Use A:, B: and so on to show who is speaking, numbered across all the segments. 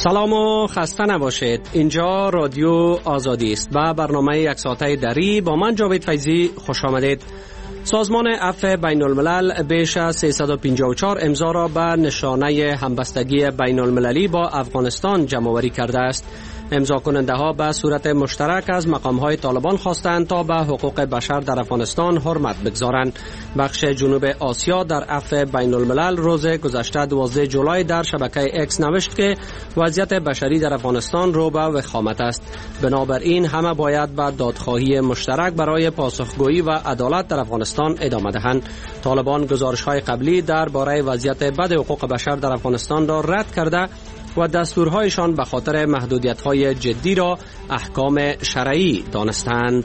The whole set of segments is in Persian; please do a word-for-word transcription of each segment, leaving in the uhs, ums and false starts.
A: سلام و خسته نباشید. اینجا رادیو آزادی است و برنامه یک ساعته دری با من جاوید فیضی خوش آمدید. سازمان عفو بین الملل بیش از سیصد و پنجاه و چهار امضا را به نشانه همبستگی بین المللی با افغانستان جمع آوری کرده است. امضا کننده ها به صورت مشترک از مقام های طالبان خواستند تا به حقوق بشر در افغانستان حرمت بگذارند. بخش جنوب آسیا در عفو بین الملل روز گذشته دوازده جولای در شبکه اکس نوشت که وضعیت بشری در افغانستان رو به وخامت است. بنابراین همه باید به دادخواهی مشترک برای پاسخگویی و عدالت در افغانستان ادامه دهند. طالبان گزارش های قبلی درباره وضعیت بد حقوق بشر در افغانستان را رد کرده و دستورهایشان به خاطر محدودیت‌های جدی را احکام شرعی دانستند.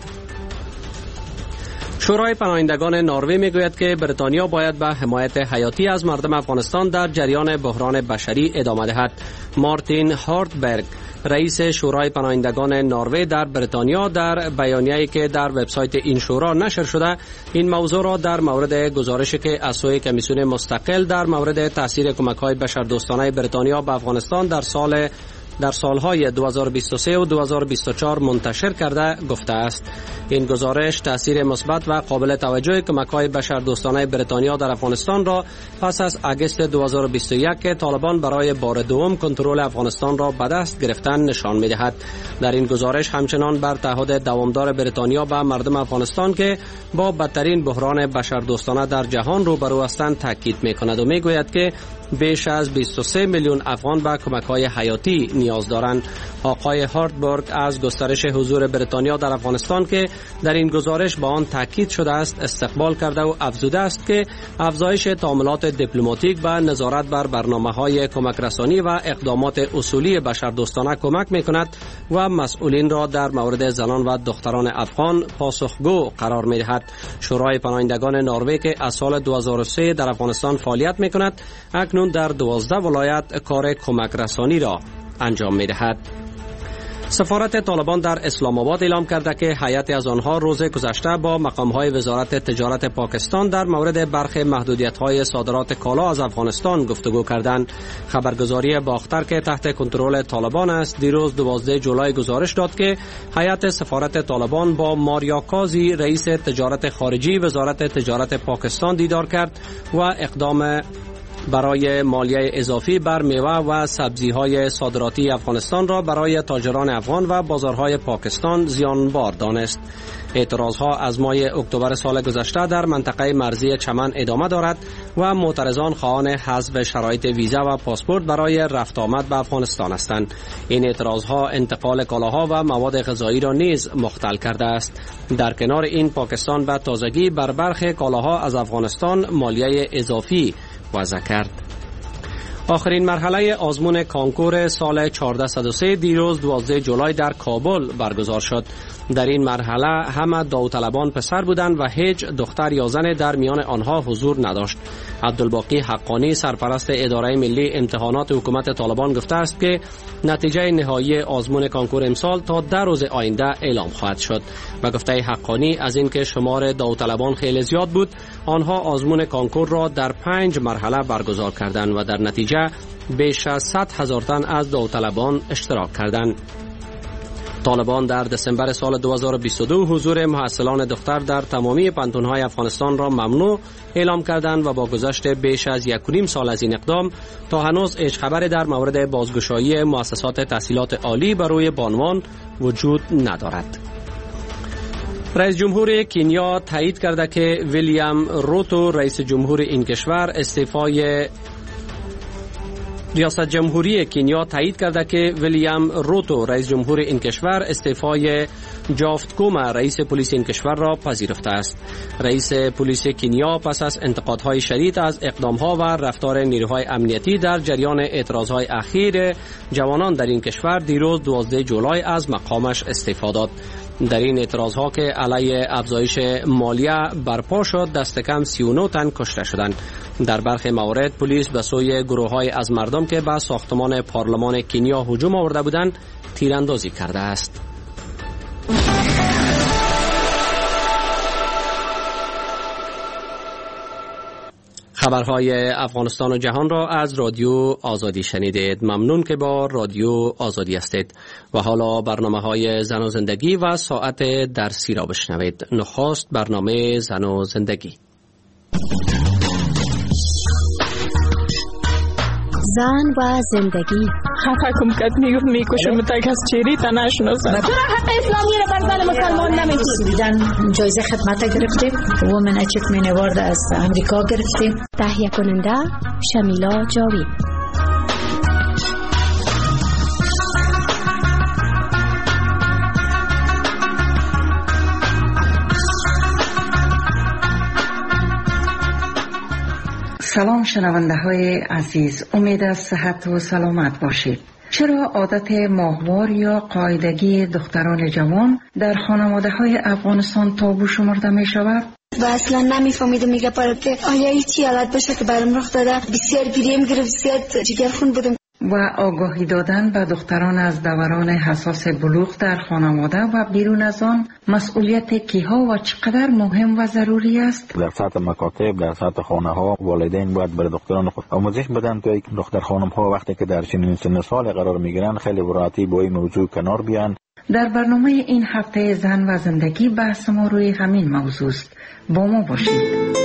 A: شورای پناهندگان نروژ میگوید که بریتانیا باید به حمایت حیاتی از مردم افغانستان در جریان بحران بشری ادامه دهد. مارتین هارتبرگ رئیس شورای پناهندگان نروژ در بریتانیا در بیانیه‌ای که در وبسایت این شورا نشر شده این موضوع را در مورد گزارشی که از سوی کمیسیون مستقل در مورد تاثیر کمک‌های بشردوستانه بریتانیا به افغانستان در سال در سالهای دو هزار و بیست و سه و دو هزار و بیست و چهار منتشر کرده گفته است. این گزارش تاثیر مثبت و قابل توجه کمک‌های بشردوستانه بریتانیا در افغانستان را پس از آگوست دو هزار و بیست و یک که طالبان برای بار دوم کنترل افغانستان را به دست گرفتن نشان می‌دهد. در این گزارش همچنان بر تعهد دوامدار بریتانیا به مردم افغانستان که با بدترین بحران بشردوستانه در جهان روبرو هستند تاکید می‌کند و می‌گوید که بیش از بیست و سه میلیون افغان به کمک‌های حیاتی نیاز دارند. آقای هارتبرگ از گسترش حضور بریتانیا در افغانستان که در این گزارش با آن تاکید شده است استقبال کرده و افزوده است که افزایش تعاملات دیپلماتیک و نظارت بر برنامه‌های کمک رسانی و اقدامات اصولی بشردوستانه کمک می‌کند و مسئولین را در مورد زنان و دختران افغان پاسخگو قرار می‌دهد. شورای پناهندگان نروژ که از سال دو هزار و سه در افغانستان فعالیت می‌کند اکنون در دوازده ولایت کار کمک رسانی را انجام می‌دهد. سفارت طالبان در اسلام آباد اعلام کرده که هیئتی از آنها روز گذشته با مقام‌های وزارت تجارت پاکستان در مورد برخی محدودیت‌های صادرات کالا از افغانستان گفتگو کردند. خبرگزاری باختر که تحت کنترل طالبان است دیروز دوازده جولای گزارش داد که هیئت سفارت طالبان با ماریا کازی رئیس تجارت خارجی وزارت تجارت پاکستان دیدار کرد و اقدام برای مالیه اضافی بر میوه و سبزی‌های صادراتی افغانستان را برای تاجران افغان و بازارهای پاکستان زیانبار دانست. اعتراضها از ماه اکتبر سال گذشته در منطقه مرزی چمن ادامه دارد و معترضان خواهان حذف شرایط ویزا و پاسپورت برای رفت آمد به افغانستان هستند. این اعتراضها انتقال کالاها و مواد غذایی را نیز مختل کرده است. در کنار این پاکستان به تازگی بر برخی کالاها از افغانستان مالیه اضافی وضع کرد. آخرین مرحله آزمون کانکور سال چهارصد و سه دیروز دوازده جولای در کابل برگزار شد. در این مرحله همه داوطلبان پسر بودند و هیچ دختر یا زن در میان آنها حضور نداشت. عبدالباقی حقانی سرپرست اداره ملی امتحانات حکومت طالبان گفته است که نتیجه نهایی آزمون کانکور امسال تا ده روز آینده اعلام خواهد شد. و گفته حقانی از اینکه شمار داوطلبان خیلی زیاد بود آنها آزمون کانکور را در پنج مرحله برگزار کردند و در نتیجه بیش از صد هزار تن از داوطلبان اشتراک کردند. طالبان در دسامبر سال دو هزار و بیست و دو حضور محصلان دختر در تمامی پانتون‌های افغانستان را ممنوع اعلام کردند و با گذشت بیش از یک و نیم سال از این اقدام تا هنوز هیچ خبری در مورد بازگشایی مؤسسات تحصیلات عالی بر روی بانوان وجود ندارد. رئیس جمهور کنیا تایید کرده که ویلیام روتو رئیس جمهور این کشور استعفای ریاست جمهوری کنیا تایید کرده که ویلیام روتو رئیس جمهور این کشور استعفای جافت کوما رئیس پلیس این کشور را پذیرفته است. رئیس پلیس کنیا پس از انتقادهای شدید از اقدامها و رفتار نیروهای امنیتی در جریان اعتراضهای اخیر جوانان در این کشور دیروز دوازده جولای از مقامش استعفا داد. در این اعتراضها که علیه افزایش مالیه برپا شد دست کم سی و نه تن کشته شدند. در برخی موارد پلیس به سوی گروه‌های از مردم که به ساختمان پارلمان کنیا هجوم آورده بودند تیراندازی کرده است. خبرهای افغانستان و جهان را از رادیو آزادی شنیدید. ممنون که با رادیو آزادی هستید. و حالا برنامه‌های زن و زندگی و ساعت درسی را بشنوید. نخست برنامه زن و زندگی.
B: زن و زندگی.
C: خفه کم کت میگفت میکشم تا کس چیری تا نشناسم.
B: چرا حق اسلامی را بر زن مسلمان نمیدید؟
D: سویدن جایزه خدمت گرفتیم. وومن اچیومنت اوارد از امریکا گرفتیم.
B: تهیه کننده شمیلا جاوید.
E: سلام شنونده های عزیز، امید از صحت و سلامت باشید. چرا عادت ماهوار یا قاعدگی دختران جوان در خانواده های افغانستان تابو شمرده می شود؟
F: و اصلا نمیفهمیدم میگه پاره که آیا هیچی حالت بشه که برام رخ داده. بسیار گریم گرفت، بسیار جگرخون بودم.
E: و آگاهی دادن به دختران از دوران حساس بلوغ در خانواده و بیرون از آن مسئولیت کیها و چقدر مهم و ضروری است؟
G: در سطح مکاتب، در سطح خانه ها والدین باید برای دختران خود آموزش بدن تا یک دختر خانم ها وقتی که در چنین سن سال قرار میگیرن خیلی براتی با این موضوع کنار بیان.
E: در برنامه این هفته زن و زندگی بحث ما روی همین موضوع است. با ما باشید.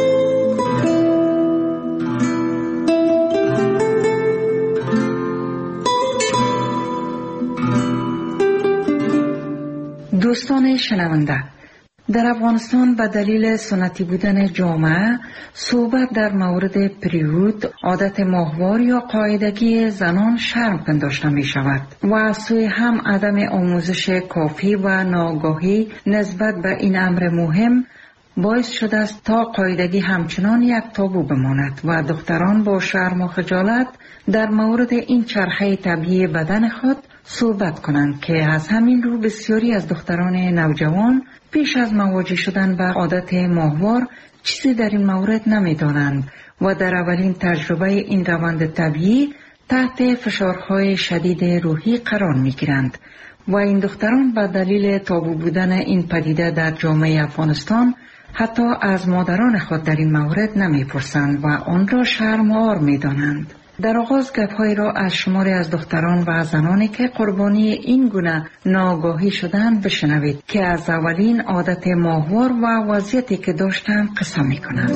E: دوستان شنونده، در افغانستان به دلیل سنتی بودن جامعه صحبت در مورد پریود، عادت ماهوار یا قاعدگی زنان شرم پنداشته می شود و از سوی هم عدم آموزش کافی و ناآگاهی نسبت به این امر مهم باعث شده است تا قاعدگی همچنان یک تابو بماند و دختران با شرم و خجالت در مورد این چرخه طبیعی بدن خود صحبت کنند که از همین رو بسیاری از دختران نوجوان پیش از مواجه شدن با عادت ماهوار چیزی در این مورد نمی دانند و در اولین تجربه این روند طبیعی تحت فشارهای شدید روحی قرار می گیرند و این دختران به دلیل تابو بودن این پدیده در جامعه افغانستان حتی از مادران خود در این مورد نمی پرسند و آن را شرم‌آور می دانند. در آغاز گپ‌هایی را از شماری از دختران و زنانی که قربانی این گونه ناآگاهی شدند بشنوید که از اولین عادت ماهوار و وضعیتی که داشتند قصه می‌کنند.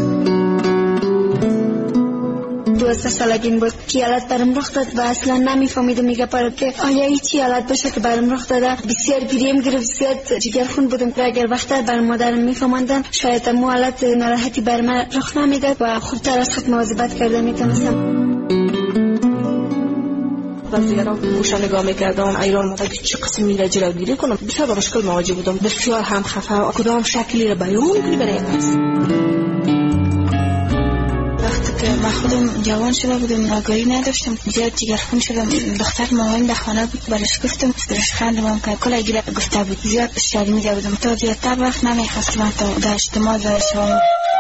F: دوازده سالگیم بود که حالت برام رخ داد و اصلا نمیفهمیدم میگه پاره که آیا هیچی حالت بشه که برام رخ داده. بسیار گریم گرفت، بسیار جگرخون بودم. اگر وقتا برام مادرم میفهماندن شاید مو حالت ناراحتی بر من رخ نمیداد و خوبتر از خود مواظبت کرده میتونستم.
C: وقتی را گوشه نگاه میکردم ایران مدد چه قسم میره جلوگیری کنم بسیار با مشکل مواجه بودم. بسیار هم خفه کدام شکلی را بیان کنی برای نفس.
H: وقتی که من خودم جوان شده بودم آگاهی نداشتم زیاد جگرخون شدم. دختر مامان در خانه بود برش گفتم برش خندم که کلا گیره گفته بود زیاد شرمیده بودم تا زیادتر وقت نمیخواستم تا در اجتماع داشتم.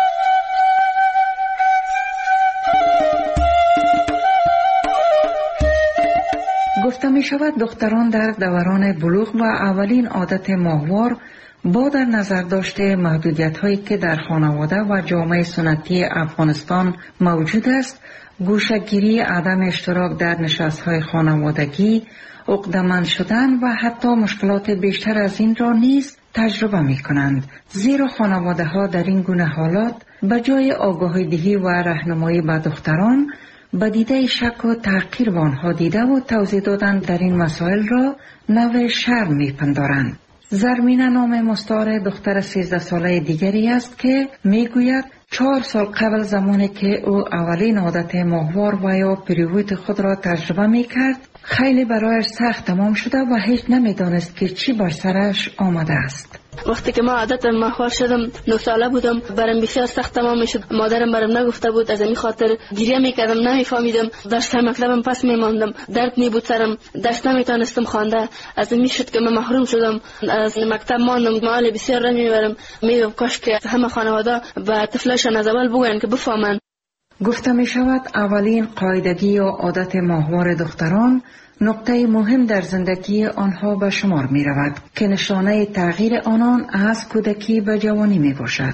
E: گفته می شود دختران در دوران بلوغ و اولین عادت ماهوار با در نظر داشته محدودیت هایی که در خانواده و جامعه سنتی افغانستان موجود است، گوشه‌گیری، عدم اشتراک در نشست‌های خانوادگی، عقده‌مند شدن و حتی مشکلات بیشتر از این را نیز تجربه می کنند. زیرا خانواده ها در این گونه حالات به جای آگاهی دهی و راهنمایی به دختران با دیده شک و تحقیر به آنها دیده و توضیح دادن در این مسائل را نوع شرم می‌پندارند. زرمینه نام مستعار دختر سیزده ساله دیگری است که میگوید چهار سال قبل زمانی که او اولین عادت ماهوار و یا پریود خود را تجربه می‌کرد خیلی برایش سخت تمام شده و هیچ نمی‌دانست که چی بر سرش آمده است.
I: وقتی که ما عادت ماهوار شدم نه ساله بودم برام بسیار سخت تمام میشد. مادرم برام نگفته بود، از این خاطر گریه میکردم، نمیفهمیدم درس مطلبم پس میماندم، درد میبود سرم، درس نمیتونستم خوانده. از این میشد که من محروم شدم از مکتب ماندم. مال بسیار رنج میبرم. میگم کاش که همه خانواده به طفلشان از اول بگوین که بفهمن.
E: گفته می شود اولین قاعدگی یا عادت ماهوار دختران نقطه مهم در زندگی آنها به شمار می رود که نشانه تغییر آنان از کودکی به جوانی می باشد.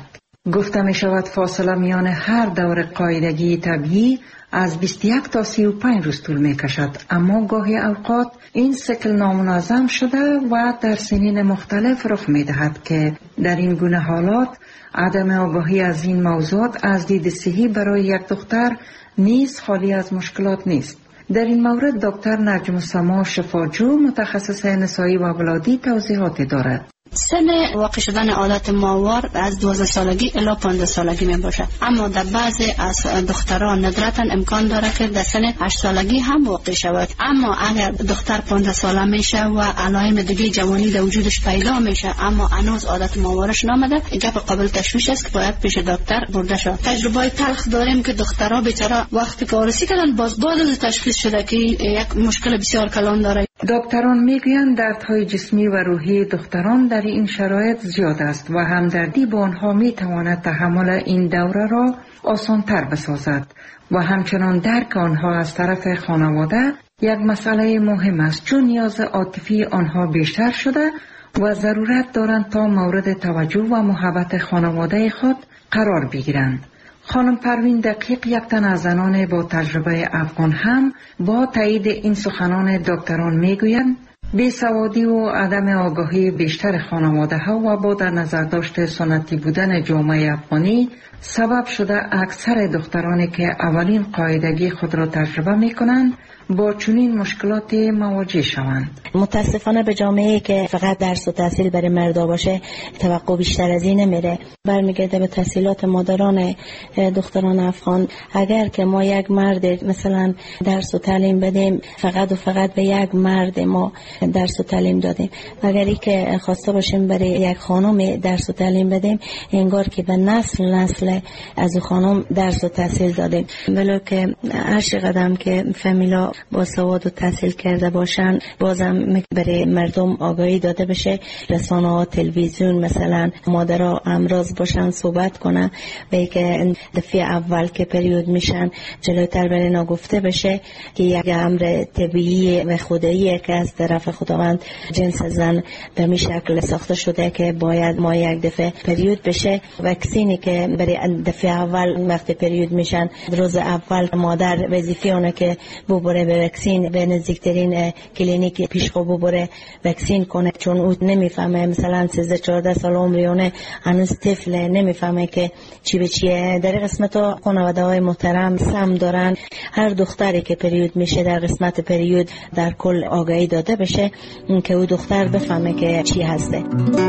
E: گفته می شود فاصله میان هر دور قاعدگی طبیعی از بیست و یک تا سی و پنج روز طول می کشد، اما گاهی اوقات این سیکل نامنظم شده و در سنین مختلف رخ می دهد که در این گونه حالات عدم آگاهی از این موضوعات از دید صحی برای یک دختر نیز خالی از مشکلات نیست. در این مورد دکتر نجم السما شفاجو متخصص نسایی و ولادی توضیحات دارد.
J: سن واقع شدن عادت ماهوار از دوازده سالگی الی پانزده سالگی می باشد، اما در بعضی از دختران ندرتا امکان داره که در سن هشت سالگی هم واقع شود. اما اگر دختر پانزده ساله میشه و علائم دیگه جوانی در وجودش پیدا میشه اما هنوز عادت ماهوارش نامده، گپ قابل تشویش است که باید پیش دکتر برده شود. تجربه تلخ داریم که دخترها بیچاره وقتی که عروسی کردن باز بعد از تشخیص شده که یک مشکل بسیار کلان داره.
E: دکتران میگویند دردهای جسمی و روحی دختران در این شرایط زیاد است و همدردی با آنها میتواند تحمل این دوره را آسانتر بسازد و همچنان درک آنها از طرف خانواده یک مسئله مهم است، چون نیاز عاطفی آنها بیشتر شده و ضرورت دارند تا مورد توجه و محبت خانواده خود قرار بگیرند. خانم پروین دقیق، یک تن از زنان با تجربه افغان، هم با تایید این سخنان دکتران میگویند بیسوادی و عدم آگاهی بیشتر خانواده ها و با در نظر داشت سنتی بودن جامعه افغانی سبب شده اکثر دخترانی که اولین قاعدگی خود را تجربه می کنند با چنین مشکلات مواجه شوند.
K: متاسفانه به جامعه که فقط درس و تحصیل برای مردا باشه توقع بیشتر از این نمیره، برمیگرده به تحصیلات مادران دختران افغان. اگر که ما یک مرد مثلا درس و تعلیم بدیم، فقط و فقط به یک مرد ما درس و تعلیم دادیم، اگری که خواسته باشیم برای یک خانم درس و تعلیم بدیم، انگار که به نسل نسل از او خانم درس و تحصیل دادیم. ولو که هر قدم که فامیلا با سواد و تحصیل کرده باشن، بازم برای مردم آگاهی داده بشه، رسانه ها، تلویزیون مثلا مادرها امراض باشن صحبت کنن و که دفعه اول که پریود میشن جلوتر برای نگفته بشه که یک امر طبیعی و خداییه که از طرف خداوند جنس زن به می شکل ساخته شده که باید ما یک دفعه پریود بشه. وکسینی که برای دفعه اول وقت پریود میشن، روز اول مادر وظیفه اونه که ببره به وکسین، به نزدیکترین کلینیک پیشخو ببره وکسین کنه، چون او نمیفهمه، مثلا سیزده چهارده سال عمریونه، هنوز طفل، نمیفهمه که چی به چیه. در قسمت خانواده های محترم سم دارن، هر دختری که پریود میشه در قسمت پریود در کل آگاهی داده بشه که او دختر بفهمه که چی هسته.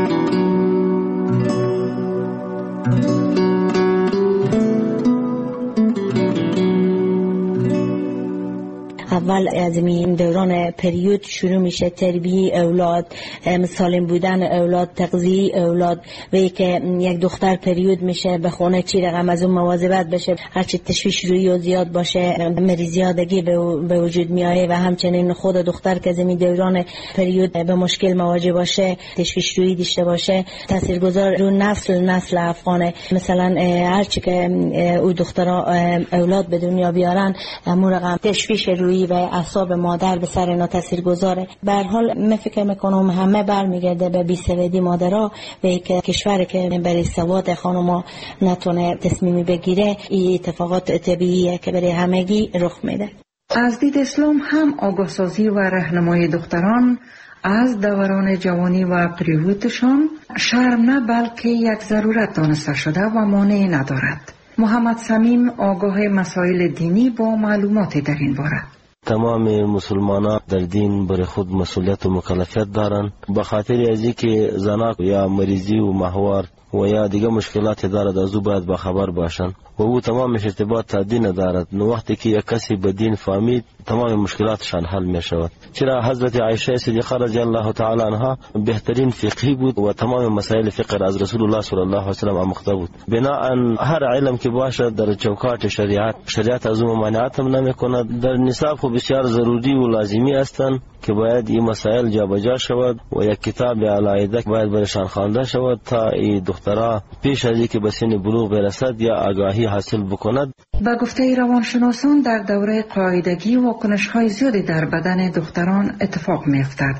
K: اول از این دوران پریود شروع میشه تربیت اولاد، سالم بودن اولاد، تغذیه اولاد. و که یک دختر پریود میشه به خونه چی رقم از اون مواظبت بشه، هرچی تشویش روی و زیاد باشه مریضیادگی به وجود میایه و همچنین خود دختر که از این دوران پریود به مشکل مواجه باشه، تشویش روی داشته باشه، تاثیرگذار رو نسل نسل افغانه. مثلا هرچی که او دخترها اولاد به دنیا بیارن، همون رقم تشویش روی و اعصاب مادر به سر اینا تاثیر گذاره. به هر حال من فکر میکنم همه برمیگرده به بیسوادی مادرها و که کشور که برای سواد خانوما نتونه تصمیمی بگیره، این اتفاقات طبیعیه که برای همگی رخ میده.
E: از دید اسلام هم آگاهسازی و راهنمایی دختران از دوران جوانی و پریودشان شرم نه بلکه یک ضرورت دانسته شده و مانعی ندارد. محمد صمیم آگاه مسائل دینی با معلوماتی در این باره.
L: تمام مسلمانان در دین برای خود مسئولیت و مکلفیت دارند، به خاطر از اینکه زنا یا مریضی و ماهوار و یا دیگه مشکلات دارد از او باید با خبر باشند و او تمامش ارتباط تا دین دارد. نو وقتی که یک کسی به دین فهمید تمام مشکلاتشان حل می شود. چرا حضرت عایشه صدیقه رضی الله تعالی عنها بهترین فقیه بود و تمام مسائل فقه از رسول الله صلی الله علیه و سلم آموخته بود. بناهن هر علم که باشد در چوکات شریعت، شریعت از اون ممانعت هم نمی کند. در نصاب خو بسیار ضروری و لازمی هستند که باید این مسائل جابجا شود و یک کتاب علاوه باید برشان خوانده شود تا این دخترها پیش از اینکه به سن بلوغ برسد یا آگاهی حاصل بکند.
E: با گفته روانشناسان در دوره قاعدگی واکنش‌های زیادی در بدن دختران اتفاق می‌افتد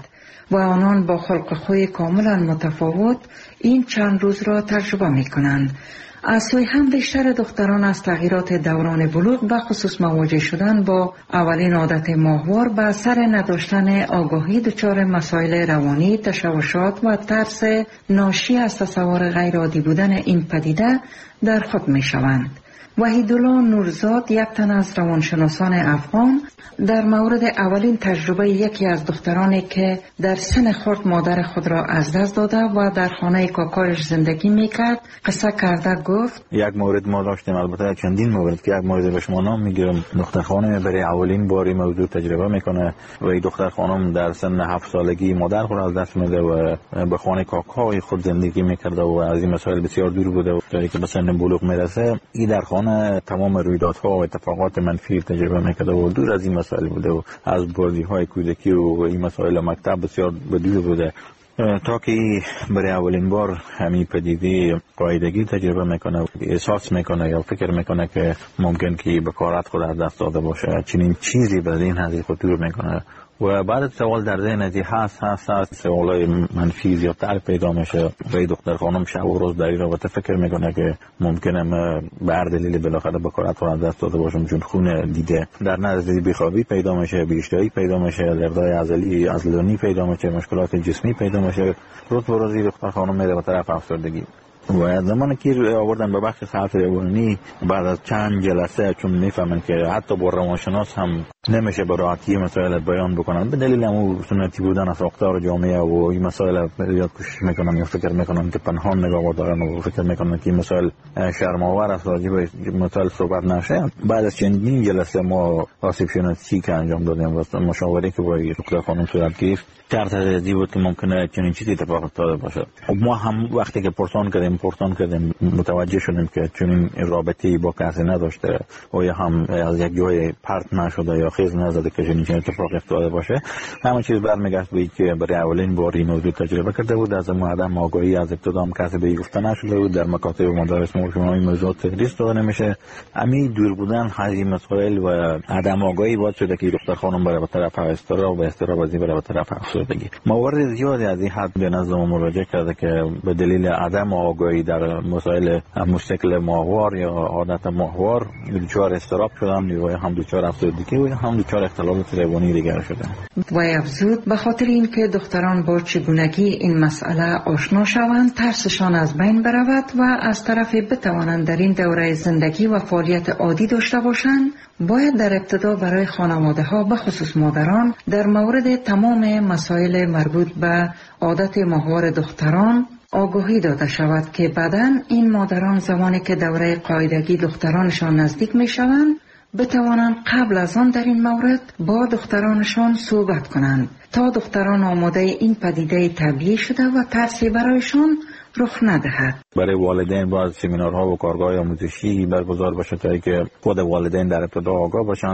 E: و آنان با خلق خوی کاملا متفاوت این چند روز را تجربه می کنند. از سوی هم بیشتر دختران از تغییرات دوران بلوغ به خصوص مواجه شدن با اولین عادت ماهوار به اثر نداشتن آگاهی دچار مسائل روانی، تشوشات و ترس ناشی از تصور غیر عادی بودن این پدیده در خود می شوند. وحیدالله نورزاد، یک تن از روانشناسان افغان، در مورد اولین تجربه یکی از دخترانی که در سن خرد مادر خود را از دست داده و در خانه کاکایش زندگی میکرد قصه کرده گفت:
G: یک مورد ما داشتیم، البته چندین مورد که یک مورد به شما نام میگیرم. دختر خانم برای اولین باری موضوع تجربه میکنه و این دختر خانم در سن هفت سالگی مادر خود از دست میده و به خانه کاکای خود زندگی میکرده و از این مسائل بسیار دور بوده و تا که به سن بلوغ میرسه این در خانه تمام رویدادها و اتفاقات منفی تجربه میکرده و دور از این مسائل بوده و از بازی‌های کودکی و این مسائل مکتب بسیار بدور بوده تا که برای اولین بار همین پدیده قاعدگی تجربه میکنه، احساس میکنه یا فکر میکنه که ممکن که بکارت خود از دست داده باشه. چنین چیزی برای این حدی خطور میکنه و بعد سوال در ذهن ازی هست هست هست سوالای منفی زیادتر پیدا میشه و این دختر خانم شب و روز در این رابطه فکر میکنه که ممکنه من به هر دلیل بالاخره بکارت خود از دست داده باشم، چون خون دیده در نزدیک بیخوابی پیدا میشه، بیشتری پیدا میشه، دردهای عضلی عضلانی پیدا میشه، مشکلات جسمی پیدا میشه. روز به روز دختر خانم میره به طرف افسردگی و زمانی که آوردن به بخش ساعت روانی بعد از چند جلسه چون میفهمن که حتی با روانشناس هم نمیشه به راحتی مسائل بیان بکنن به دلیل اون سنتی بودن از ساختار جامعه و این مسائل زیاد کوشش میکنن یا فکر میکنن که پنهان نگاه دارن و فکر میکنن که مسائل شرم‌آور است راجع به مسائل صحبت نشه. بعد از چندین جلسه ما آسیب شناسی که انجام دادیم و مشاوره که با دکتر خانم صورت گرفت طرح تجدید بود که ممکنه چنین چیزی اتفاق افتاده باشه. ما هم وقتی که پرسان کردیم پرسان کردیم متوجه شدیم که چنین رابطه‌ای با کسی نداشته و یا هم از یک جای پرت نشده یا خیز نزده که چنین اتفاق افتاده باشه. همه چیز برمیگشت به که برای اولین بار این موضوع تجربه کرده بود. از ما عدم آگاهی از ابتدا هم کسی به گفته نشده بود. در مکاتب و مدارس ما شما این موضوع تدریس داده نمیشه. همین دور بودن از این مسائل و عدم آگاهی باعث شده که دختر خانم بره به طرف استراب و استراب از این بره به طرف افسردگی. موارد زیادی از این حد به نظر ما مراجعه کرده که به دلیل عدم آگاهی در مسائل مشکل ماهوار یا عادت ماهوار دچار استراب شدن و هم دچار افسردگی و هم دچار اختلالات روانی دیگر شدن.
E: و افزود به خاطر اینکه دختران با چگونگی این مسئله آشنا شوند ترسشان از بین برود و از طرف بتوانند در این دوره زندگی و فعالیت عادی داشته باشند، باید در ابتدا برای خانواده ها به خصوص مادران در مورد تمام مسائل مربوط به عادت ماهوار دختران آگاهی داده شود که بعداً این مادران زمانی که دوره قاعدگی دخترانشان نزدیک می شوند بتوانند قبل از آن در این مورد با دخترانشان صحبت کنند تا دختران آماده این پدیده طبیعی شده و ترسی برایشان رخ ندهد.
G: برای والدین باید سمینارها و کارگاه آموزشی برگزار بشه تا اینکه خود والدین در ابتدا آگاه باشند.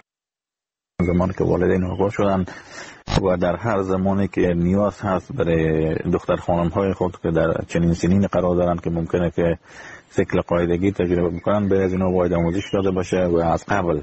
G: زمانی که والدین آگاه شدن و در هر زمانی که نیاز هست برای دختر خانم های خود که در چنین سنین قرار دارند که ممکنه که سیکل قاعدگی تجربه بکنن به از اینا باید آموزش داده باشه و از قبل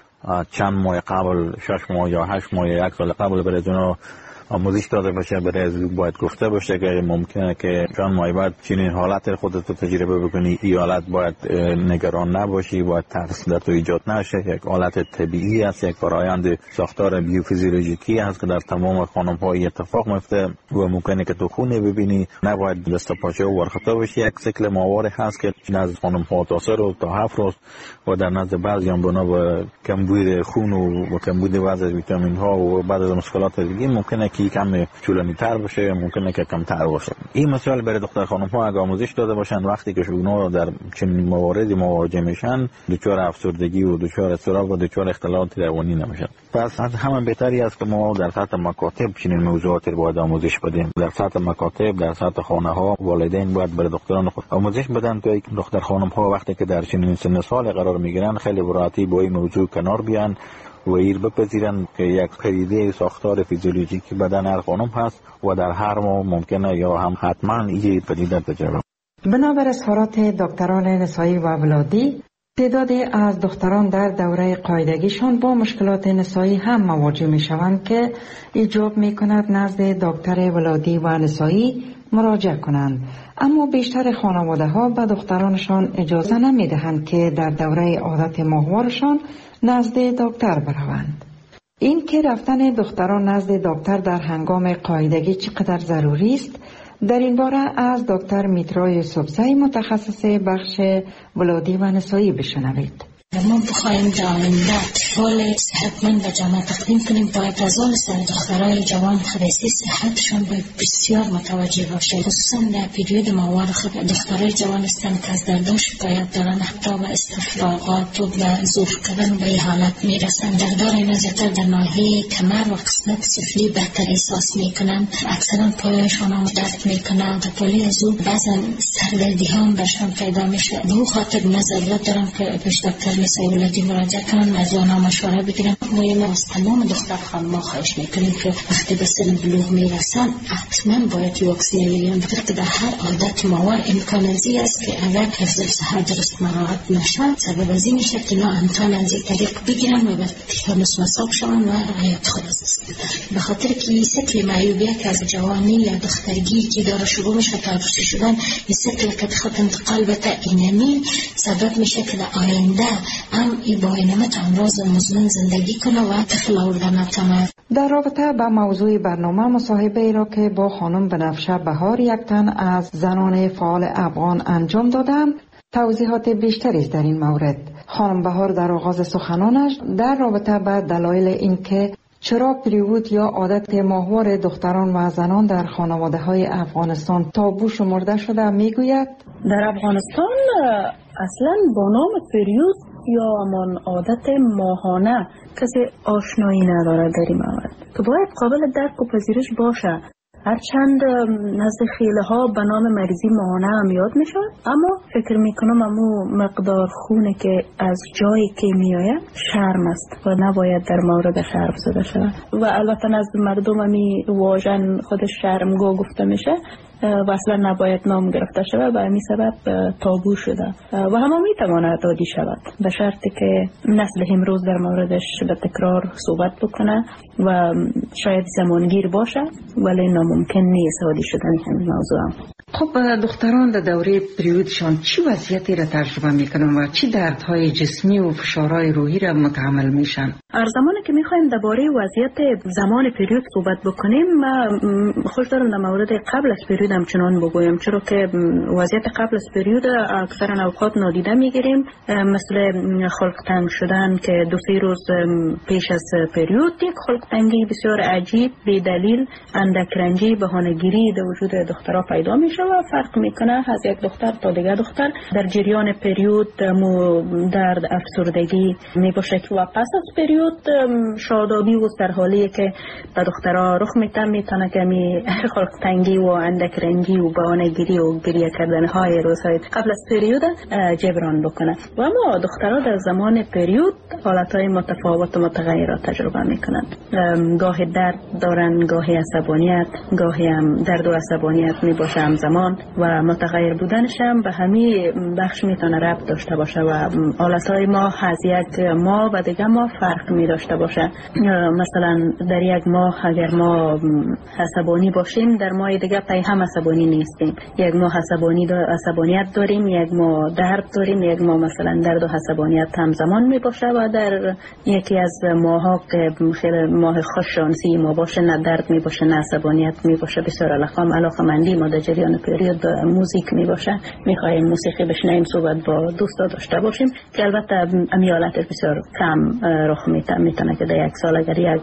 G: چند ماه قبل شش ماه یا هشت ماه یا یک سال قبل برای از اینا آموزش داده باشه. برای از باید گفته باشه که ممکنه که چند ماه بعد چنین حالت خودت رو تجربه بکنی، این حالت باید نگران نباشی، باید ترس در تو ایجاد نشه. یک حالت طبیعی است، یک فرآیند ساختار بیوفیزیولوژیکی است که در تمام خانم ها اتفاق میفته و ممکنه که تو خونه ببینی، نباید دست پاچه و ورخته باشی. یک سیکل ماهواره هست که نزد خانم ها تا سه روز تا هفت روز و در نزد بعضی هم بنا به کمبود خون و کمبود بعضی ویتامین ها و بعضی از مشکلات دیگه ممکنه که کم طولانی تر باشه، ممکنه که کم تر باشه. این مسائل برای دختر خانم ها اگه آموزش داده باشن وقتی که اونا در چنین مواردی مواجه میشن دچار افسردگی و دچار استراب و دچار اختلالات روانی نمیشن. پس از همه بهتری است که ما در سطح مکاتب چنین موضوعات رو باید آموزش بدیم. در سطح مکاتب، در سطح خانه ها والدین باید برای دختران خود آموزش بدن تا دختر خانم ها وقتی که در چنین سن سال قرار میگیرن خیلی براحتی با این موضوع کنار بیان و ایر بپذیرن که یک پدیده ساختار فیزیولوژیکی بدن هر خانم هست و در هر ماه ممکنه یا هم حتما این پدیده تجربه.
E: بنابر اظهارات دکتران نسایی و اولادی تعدادی از دختران در دوره قاعدگیشان با مشکلات نسایی هم مواجه می شوند که ایجاب می کند نزد دکتر ولادی و نسایی مراجعه کنند، اما بیشتر خانواده ها به دخترانشان اجازه نمی دهند که در دوره عادت ماهوارشان نزد دکتر بروند. این که رفتن دختران نزد دکتر در هنگام قاعدگی چقدر ضروری است، در این باره از دکتر میترا یوسفزئی متخصص بخش ولادی و نسایی بشنوید.
D: ما بخواهیم در آینده اطفال صحتمند و جامعه تقدیم کنیم، باید از آن سر دخترای جوان خدیسی صحتشان به بسیار متوجه باشه. خصوصا در پیریود ماهوار خود دخترای جوان هستند که از دردان شکایت دارن، حتی به استفراغات و به ظهور کردن به این حالت میرسن. دردار اینا زیادتر در ناحیه کمر و قسمت سفلی بهتر احساس میکنن، اکثرا پایشان هم درد میکنن و پالی از او بعضا سردردی هم برشان پیدا میشه. به او خاطر نظریات دارم که پیش دکتر نسایی ولادی مراجعه کنن، از آنها مشوره بگیرن. ما از تمام دختر خانم‌ها خواهش میکنیم که وقتی به سن بلوغ میرسن حتما باید واکسین بگیرن، بخاطر که در هر عادت ماهوار امکان ازی است که اگر حفظ صحت درست مراعات نشه سبب ازی میشه که ناامکان از این طریق بگیرن و به تیتانوس مصاب شون و حیات خود از دست بدن. به خاطر که این سطح معیوبیه که از جوانی یا دخترگی که داره شروع میشه تا عروسی شدن، این سطح که بخواد انتقال بده اینمی سبب میشه که در آینده هم این با اینمت امراض مزمن زندگی کنه و طفل آوردن نتونه.
E: در رابطه با موضوع برنامه مصاحبه ای را که با خانم بنفشه بهار یک تن از زنان فعال افغان انجام دادند، توضیحات بیشتری است در این مورد. خانم بهار در آغاز سخنانش در رابطه با دلایل اینکه چرا پریود یا عادت ماهوار دختران و زنان در خانواده های افغانستان تابو شمرده شده میگوید
M: در افغانستان اصلا با نام پریود یا همان عادت ماهانه کسی آشنایی نداره در این مورد که باید قابل درک و پذیرش باشه. هرچند نزد خیلی ها به نام مریضی ماهانه هم یاد میشه، اما فکر میکنم امو مقدار خونه که از جایی که میآید شرم است و نباید در مورد شرم زده شود و البته نزد مردم همی واژن خودش شرمگاه گفته میشه و اصلا نباید نام گرفته شود و همین سبب تابو شده و همه میتواند عادی شود به شرطی که نسل امروز در موردش به تکرار صحبت بکنه و شاید زمانگیر باشه ولی ناممکن نیست عادی شدن همین موضوع هم.
E: خب دختران در دوره پریودشان چی وضعیتی را تجربه میکنن و چی دردهای جسمی و فشارهای روحی را متحمل میشن؟
M: هر زمانی که میخوایم درباره وضعیت زمان پریود صحبت بکنیم ما خوش دارم در مورد قبل از پریود همچنان بگویم، چرا که وضعیت قبل از پریود اکثر اوقات نادیده میگیریم، مثل خلق تنگ شدن که دو سه روز پیش از پریود یک خلق تنگی بسیار عجیب بی دلیل اندک رنجی بهانه‌گیری در وجود دخترها پیدا میشه و فرق میکنه از یک دختر تا دیگر دختر. در جریان پریود مو درد افسردگی میباشه و پس از پریود شادابی و سرحالی که به دخترها رخ میده میتونه که می خلق تنگی و اندک رنجی و بهانه‌گیری و گریه کردن های روزهای قبل از پریود جبران بکنه. و اما دخترها در زمان پریود حالتهای متفاوت و متغیرات تجربه میکنند. گاهی درد دارن، گاهی عصبانیت، گاهی هم درد و عصبانیت میباشه همزمان و متغیر بودنش هم به همین بخش میتونه ربط داشته باشه و حالتهای ما از یک ماه و دیگه ما فرق می داشته باشه. مثلا در یک ماه اگر ما عصبانی باشیم در ماه دیگه پای هم عصبانی نیستیم. یک ماه عصبانی دا عصبانیت داریم، یک ماه درد داریم، یک ماه مثلا درد و عصبانیت همزمان می باشه و در یکی از ماها که خیلی ماه خوش شانسی ما باشه نه درد می باشه نه عصبانیت می باشه. بسیار علاقم علاقمندی ما در جریان پریود به موزیک می باشه، می خواهیم موسیقی بشنویم، صحبت با دوستا داشته باشیم که البته امیالت بسیار کم رخ میتونه میتونه که در یک سال اگر یک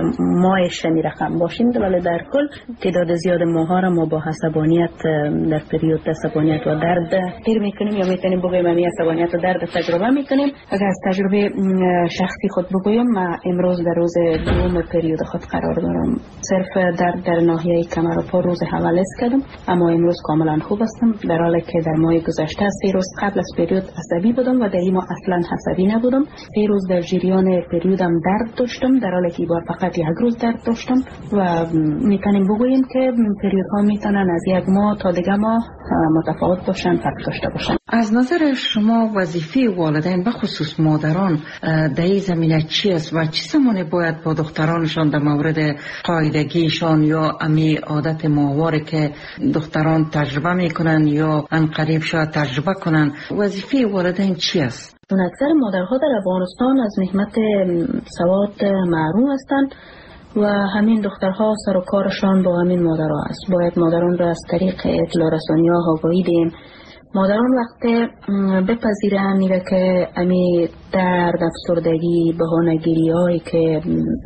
M: ماهش می رقم باشیم، ولی در کل تعداد زیاد ماها را ما با عصبانیت در پریود عصبانیت و درد تیر میکنیم یا میتونیم بگویم می عصبانیت و درد تجربه میکنیم. اگر از تجربه شخصی خود بگویم، من امروز در روز دوم پریود خود قرار دارم. صرف درد در ناحیه کمر و پا روز اول است کردم، اما امروز کاملا خوب هستم، در حالی که در ماه گذشته سه روز قبل از پریود عصبی بودم و در این ماه اصلا عصبی نبودم. سه روز در جریان پریودم درد داشتم، در حالی که بار فقط یک روز درد داشتم و میتونیم بگوییم که پریودها میتونن از یک ماه تا دیگه ماه متفاوت باشن، فرق داشته باشن.
E: از نظر شما وظیفه والدین به خصوص مادران در این زمینه چی است و چه زمانی باید با دخترانشان در مورد قاعدگیشان یا امی عادت ماهواره که دختران تجربه میکنن یا ان قریب شاید تجربه کنن، وظیفه والدین چی است؟
M: اکثر مادرها در افغانستان از نعمت سواد محروم هستند و همین دخترها سر و کارشان با همین مادرها است. باید مادران را از طریق اطلاع رسانی ها آگاهی دیم. مادران وقتی بپذیرن میره که امی درد، افسردگی، بهانه‌گیری هایی که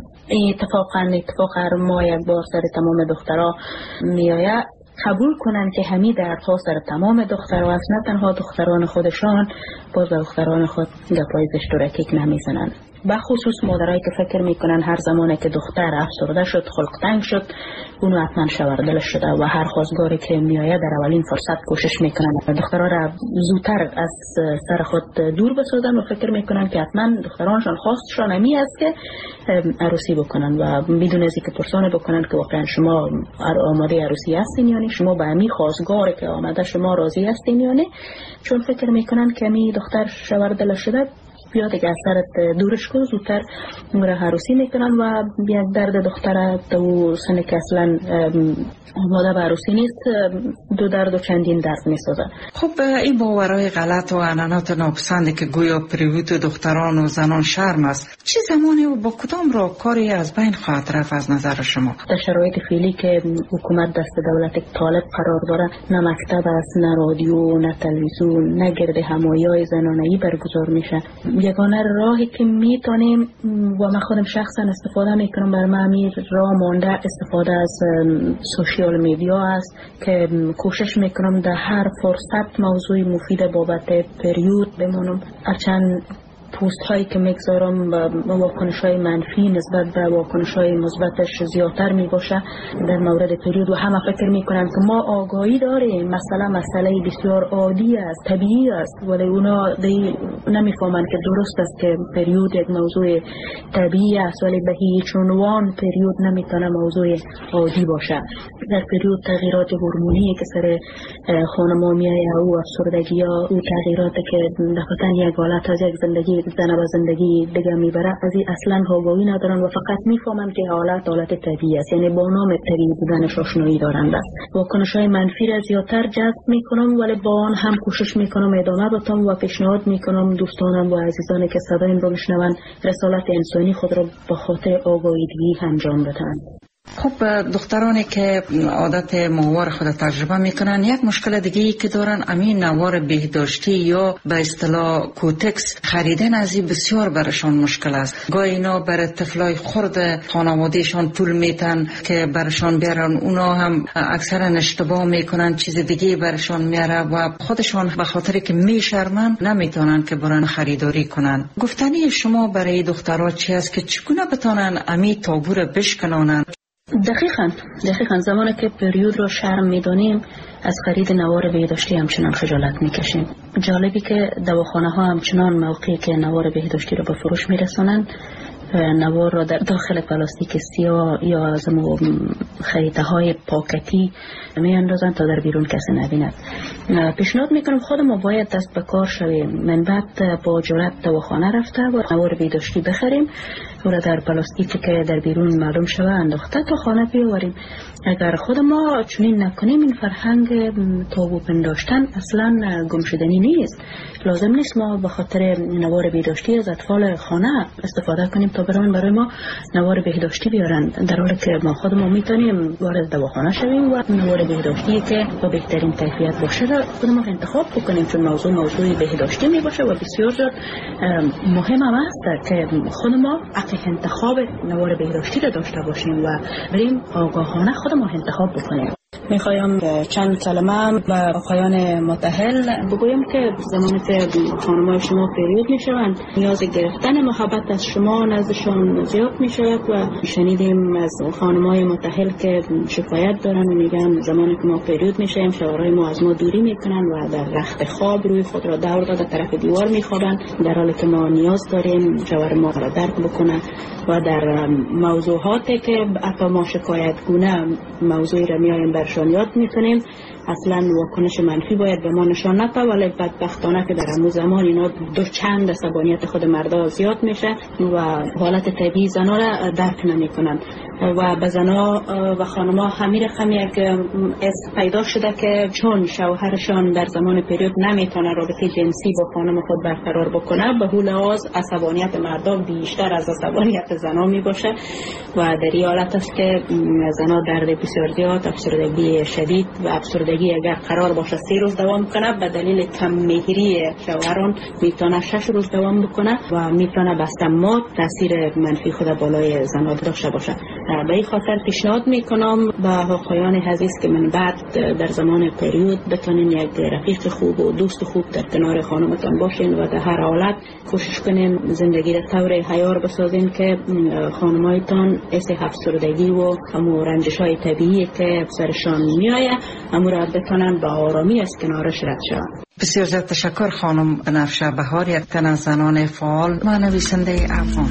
M: اتفاقا اتفاق هر ماه یک بار سر تمام دخترها میآید قبول کنن که همین دردها سر تمام دخترها است، نه تنها دختران خودشان، باز به دختران خود گپای زشت نمیزنن. بخصوص مادرایی که فکر میکنن هر زمانی که دختر افسرده شد، خلق تنگ شد، اونو حتما شوردلش شده و هر خواستگاری که میآید در اولین فرصت کوشش میکنن دخترها را زودتر از سر خود دور بسازن و فکر میکنن که حتما دخترانشان خواستشان همی است که عروسی بکنن و بدون از اینکه پرسانه بکنن که واقعا شما آماده عروسی هستین یا نه، شما به همی خواستگاری که آمده شما راضی هستین یا نه، چون فکر میکنن که همی دختر شوردلش شده بیا دیگه از سرت دورش کن، زودتر را عروسی میکنن و یک درد دختر تو سنه که اصلا آماده به عروسی نیست، دو درد و چندین درد میسازه.
E: خب این باورهای غلط و عنعنات ناپسندی که گویا پریود دختران و زنان شرم است، چه زمانی و با کدام راهکاری از بین خواهد رفت از نظر شما؟
M: در شرایط فعلی که حکومت دست دولت طالب قرار داره، نه مکتب است، نه رادیو، نه تلویزیون، نه گرد همایی‌های زنانه‌ای برگزار میشه. یگانه راهی که میتونیم و من خودم شخصا استفاده میکنم بر من امیر راه مانده استفاده از سوشیال میدیا است که کوشش میکنم در هر فرصت موضوع مفید بابت پریود بمونم. هرچند پوست هایی که میگذارم و واکنش های منفی نسبت به واکنش های مثبتش زیادتر می باشه در مورد پریود و همه فکر میکنن که ما آگاهی داریم، مثلا مسئله بسیار عادی است، طبیعی است، ولی اونا نمیفهمن که درست است که پریود یک موضوع طبیعی است، ولی به هیچ عنوان پریود نمیتونه موضوع عادی باشه. در پریود تغییرات هورمونی که سر خانم‌ها میایه او افسردگی ها، او تغییراتی که دفعتاً یک حالت از یک زندگی زن و زندگی دیگه میبره، از این اصلا آگاهی ندارن و فقط میفهمن که حالت حالت طبیعی است، یعنی با نام طبیعی بودنش آشنایی دارند. واکنش های منفی را زیادتر جذب میکنم، ولی با آن هم کوشش میکنم ادامه بدم و پیشنهاد میکنم دوستانم و عزیزانی که صدایم رو میشنون رسالت انسانی خود را به خاطر آگاهیدگی انجام بدن.
E: خب دخترانی که عادت ماهوار خود تجربه میکنن، یک مشکل دیگه ای که دارن امین نوار بهداشتی یا به اصطلاح کوتکس خریدن از این بسیار برشان مشکل است. گاهی اینا برای طفلای خرد خانوادهشان پول میتن که برشان بیارن، اونا هم اکثرا اشتباه میکنن، چیز دیگه برشان میاره و خودشان به خاطر که میشرمن نمیتونن که برن خریداری کنن. گفتنی شما برای دخترها چی است که چگونه بتونن امی تابو را بشکنانن؟
M: دقیقاً دقیقاً زمانی که پریود رو شرم میدونیم از خرید نوار بهداشتی همچنان خجالت میکشیم. جالبی که دواخانه ها همچنان موقعی که نوار بهداشتی رو به فروش میرسونن نوار را در داخل پلاستیک سیاه یا از خیطه های پاکتی می اندازن تا در بیرون کسی نبیند. پیشنهاد میکنم خود ما باید دست به کار شویم، من بعد با جرأت دواخانه رفته و نوار بهداشتی بخریم و در پلاستیکی که در بیرون معلوم شوه انداخته تا خانه بیاوریم. اگر خود ما چنین نکنیم این فرهنگ تابو پنداشتن اصلا گمشدنی نیست. لازم نیست ما به خاطر نوار بهداشتی از اطفال خانه استفاده کنیم تا برای برای ما نوار بهداشتی بیارن، در حالی که ما خود ما میتونیم وارد دواخانه شویم و نوار بهداشتی که با بهترین کیفیت باشه را خود ما انتخاب بکنیم، چون موضوع موضوع بهداشتی می باشه و بسیار زیاد مهم هم است که خود ما انتخاب نوار بهداشتی را داشته باشیم و بریم آگاهانه خود ما انتخاب بکنیم. میخوایم چند کلمه به آقایان متأهل بگویم که زمانی که خانم‌های شما پریود میشوند نیاز گرفتن محبت از شما نزدشان زیاد میشود و شنیدیم از خانم‌های متأهل که شکایت دارن و میگن زمانی که ما پریود میشیم شوهرای ما از ما دوری میکنن و در رخت خواب روی خود را دور داده طرف دیوار میخوابن، در حالی که ما نیاز داریم شوهر ما را درک بکنه و در موضوعاتی که اپا ما شکایت گونه موضوعی را میایم برشان یاد میکنیم اصلا واکنش منفی باید به ما نشان نده، ولی بدبختانه که در همون زمان اینا دو چند عصبانیت خود مردا زیاد میشه و حالت طبیعی زنا را درک نمیکنن و به زنا و خانما همین رقم یک پیدا شده که چون شوهرشان در زمان پریود نمیتونه رابطه جنسی با خانم خود برقرار بکنه، به هول آز عصبانیت مردا بیشتر از عصبانیت زنا میباشه و در این حالت است که زنا درد بسیار زیاد، افسردگی شدید و افسردگی اگر قرار باشه سه روز دوام کنه به دلیل کم مهری شوهران میتونه شش روز دوام بکنه و میتونه به استمات تاثیر منفی خود بالای زنا داشته باشه. به این خاطر پیشنهاد میکنم به آقایان عزیز که من بعد در زمان پریود بتونین یک رفیق خوب و دوست خوب در کنار خانمتان باشین و در هر حالت کوشش کنین زندگی را طور حیار بسازین که خانمایتان اس افسردگی و همو رنجش های طبیعی که سرشان میآید همو را بتونن به آرامی از کنارش رد شوند.
E: بسیار زیاد تشکر خانم بنفشه بهار، یک تن از زنان فعال و نویسنده افغان.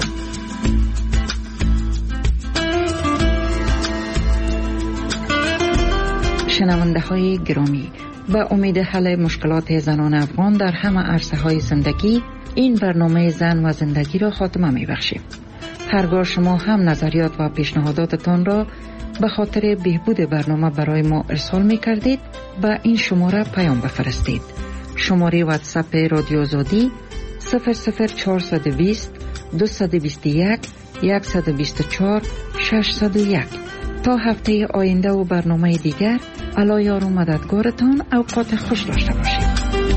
E: شنونده های گرامی، به امید حل مشکلات زنان افغان در همه عرصه های زندگی، این برنامه زن و زندگی را خاتمه می بخشیم. هرگاه شما هم نظریات و پیشنهاداتتان را به خاطر بهبود برنامه برای ما ارسال می کردید، به این شماره پیام بفرستید. شماره واتساپ رادیو آزادی صفر صفر چهارصد و بیست دویست و بیست و یک صد و بیست و چهار ششصد و یک. تا هفته آینده و برنامه دیگر، علی یار و مددگارتان، اوقات خوش داشته باشید.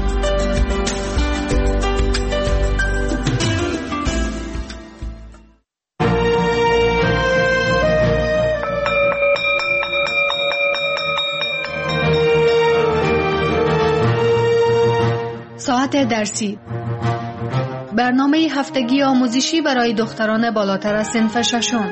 N: ساعت درسی، برنامه هفتگی آموزشی برای دختران بالاتر از صنف ششم.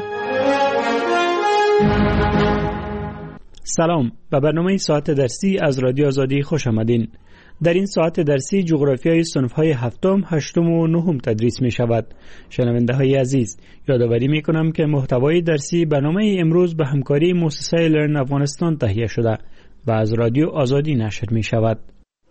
O: سلام، به برنامه ساعت درسی از رادیو آزادی خوش آمدین. در این ساعت درسی جغرافیای صنف‌های هفتم، هشتم و نهم تدریس می شود. شنونده های عزیز، یادآوری می کنم که محتوای درسی برنامه امروز به همکاری مؤسسه لرن افغانستان تهیه شده و از رادیو آزادی نشر می شود.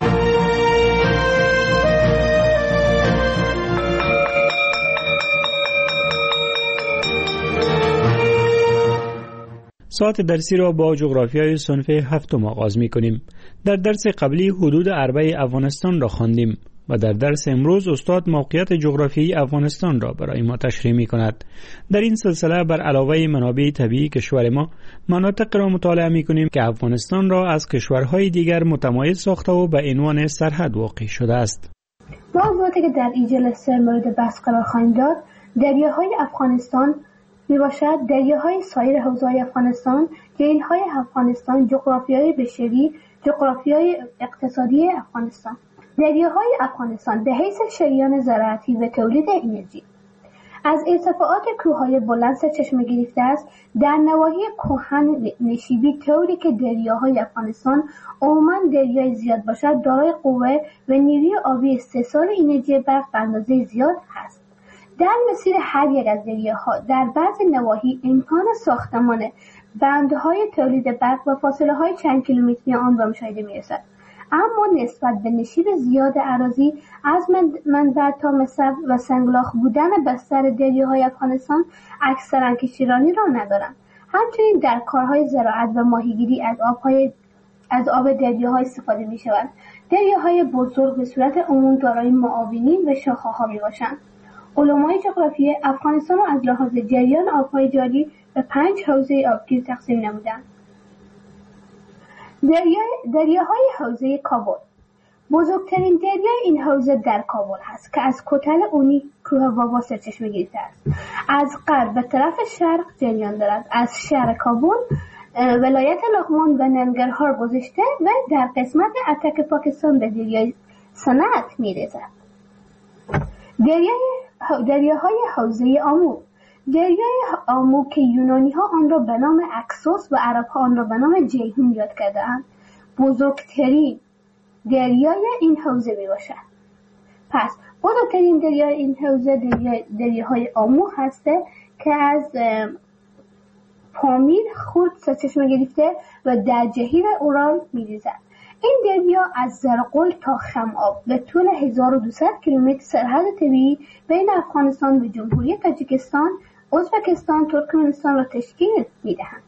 O: ساعت درسی را با جغرافیای صنف هفتم آغاز می کنیم. در درس قبلی حدود اربع افغانستان را خواندیم و در درس امروز استاد موقعیت جغرافیایی افغانستان را برای ما تشریح می کند. در این سلسله بر علاوه منابع طبیعی کشور ما، مناطق را مطالعه می کنیم که افغانستان را از کشورهای دیگر متمایز ساخته و به عنوان سرحد واقع شده است.
P: موضوعاتی که در این جلسه مورد بحث قرار خواهیم داد، دریاهای افغانستان می باشد، دریاهای سایر حوزه‌های افغانستان، گیل‌های افغانستان، جغرافیای بشری، جغرافیای اقتصادی افغانستان. دریاهای افغانستان به حیث شریان زراعتی و تولید انرژی از ارتفاعات کوههای بلند سرچشمه گرفته است. در نواحی کهن نشیبی طوری که دریاهای افغانستان عموماً دریای زیاد باشد، دارای قوه و نیروی آبی استحصال انرژی برق به اندازه زیاد هست. در مسیر هر یک از دریاها در بعضی نواحی امکان ساختمان بندهای تولید برق و فاصله های چند کیلومتری آن به مشاهده می رسد. اما نسبت به نشیب زیاد اراضی از منبع تا مصرف و سنگلاخ بودن بستر دریاهای افغانستان اکثرا کشتیرانی را ندارند. همچنین در کارهای زراعت و ماهیگیری از آبهای از آب دریاها استفاده می شود. دریاهای بزرگ به صورت عموم دارای معاونین و شاخه‌ها می باشند. علمای جغرافی افغانستان را از لحاظ جریان آبهای جاری به پنج حوزه آبگیر تقسیم نمودند. دریاهای حوزه کابل. بزرگترین دریای این حوزه در کابل هست که از کتل اونی کوه واوا سرچشمه گرفته است. از غرب به طرف شرق جریان دارد. از شهر کابل ولایت لغمان و ننگرهار گذشته و در قسمت اتک پاکستان به دریای صنعت می‌رسد. دریای دریاهای حوزه آمو. دریای آمو که یونانی ها آن را به نام اکسوس و عرب ها آن را به نام جیهون یاد کرده اند، بزرگترین دریای این حوزه می باشد. پس بزرگترین دریای این حوزه دریای دریاهای آمو هسته که از پامیر، خرد سرچشمه گرفته و در جهیل اورال می‌ریزد. این دریا از زرقل تا خم‌آب به طول هزار و دویست کیلومتر سرحد طبیعی بین افغانستان و جمهوری تاجیکستان، ازبکستان، ترکمنستان را تشکیل می‌دهند.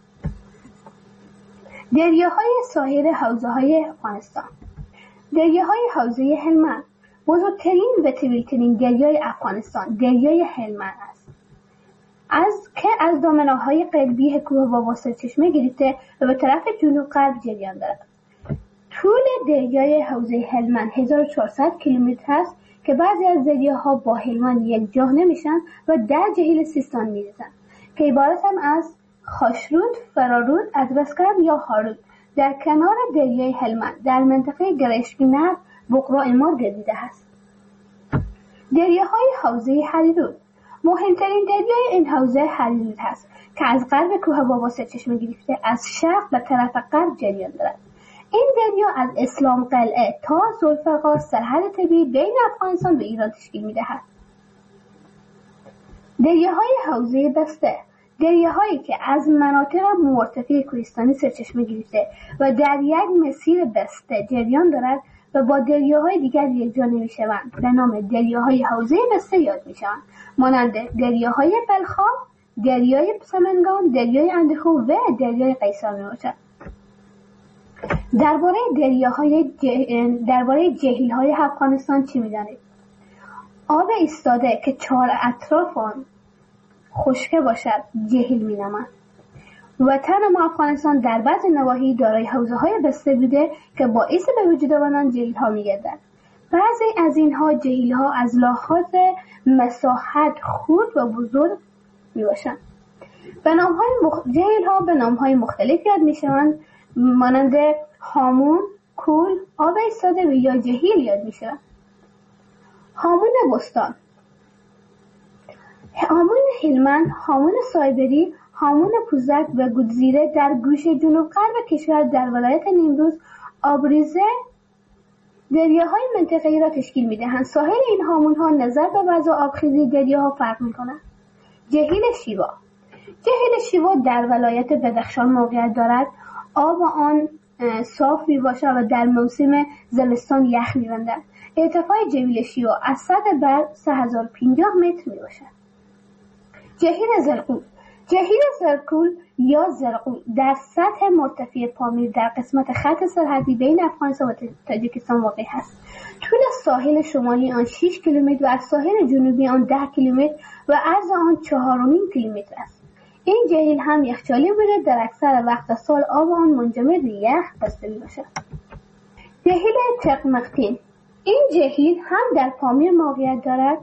P: دریاهای ساحل حوزه‌های افغانستان. دریاهای حوزه هلمند بزرگترین و طویل‌ترین دریای افغانستان دریای هلمند است. از که از دامنه‌های قلبی کوه بابا سرچشمه گرفته و به طرف جنوب غرب جریان دارد. طول دریای حوزه هلمند هزار و چهارصد کیلومتر است که بعضی از دریاها با هلمند یکجا نمیشن و در جهیل سیستان میریزند که عبارتند از خاشرود، فرارود، ادرسکرد یا هارود. در کنار دریای هلمند در منطقه گرشکینر بقرا امار گردیده است. دریاهای حوزه هریرود مهمترین دریای این حوزه هریرود است که از غرب کوه بابا سرچشمه گرفته از شرق به طرف غرب جریان دارد. این دریا از اسلام قلعه تا ذوالفقار سرحد طبیعی بین افغانستان و ایران تشکیل می‌دهد. دریاهای حوزه بسته دریاهایی که از مناطق مرتفع کوهستانی سرچشمه گرفته و در یک مسیر بسته جریان دارد و با دریاهای دیگر یکجا نمی‌شوند به نام دریاهای حوزه بسته یاد می‌شوند، مانند دریاهای بلخاب، دریای سمنگان، دریای اندخو و دریای قیصر میباشد. درباره دریاهای جه... درباره جهیل‌های افغانستان چی می‌دانید؟ آب ایستاده که چهار اطراف آن خشک باشد جهیل می‌نامند. وطن ما افغانستان در بعض نواحی دارای حوزه‌های بسته بوده که باعث به وجود آمدن جهیل‌ها می‌گردد. بعضی از اینها جهیل‌ها از لحاظ مساحت خرد و بزرگ میباشند. به نام‌های مخ... جهیل‌ها به نام‌های مختلف یاد می‌شوند، مانند هامون، کول، آب ایستاده و یا جهیل یاد می‌شوند. هامون بستان، هامون هلمند، هامون سایبری، هامون پوزک و گودزیره در گوشه جنوب غرب کشور در ولایت نیمروز آبریزه دریاهای منطقه‌ای را تشکیل می‌دهند. ساحل این هامون‌ها نظر به وضع آبخیزی دریاها فرق می‌کند. جهیل شیوا جهیل شیوا در ولایت بدخشان موقعیت دارد. آب آن صاف میباشد و در موسم زمستان یخ می‌بندد. ارتفاع جهیل شیوا از سطح بر سه هزار و پنجاه متر میباشد. جهیل زرقول جهیل زرقول یا زرقول در سطح مرتفع پامیر در قسمت خط سرحدی بین افغانستان و تاجیکستان واقع است. طول ساحل شمالی آن شش کیلومتر و از ساحل جنوبی آن ده کیلومتر و عرض آن چهار و نیم کیلومتر است. این جهیل هم یخچالی بوده، در اکثر وقت سال آب آن منجمد به یخ بسته میباشد. جهیل چقمقتین این جهیل هم در پامیر موقعیت دارد.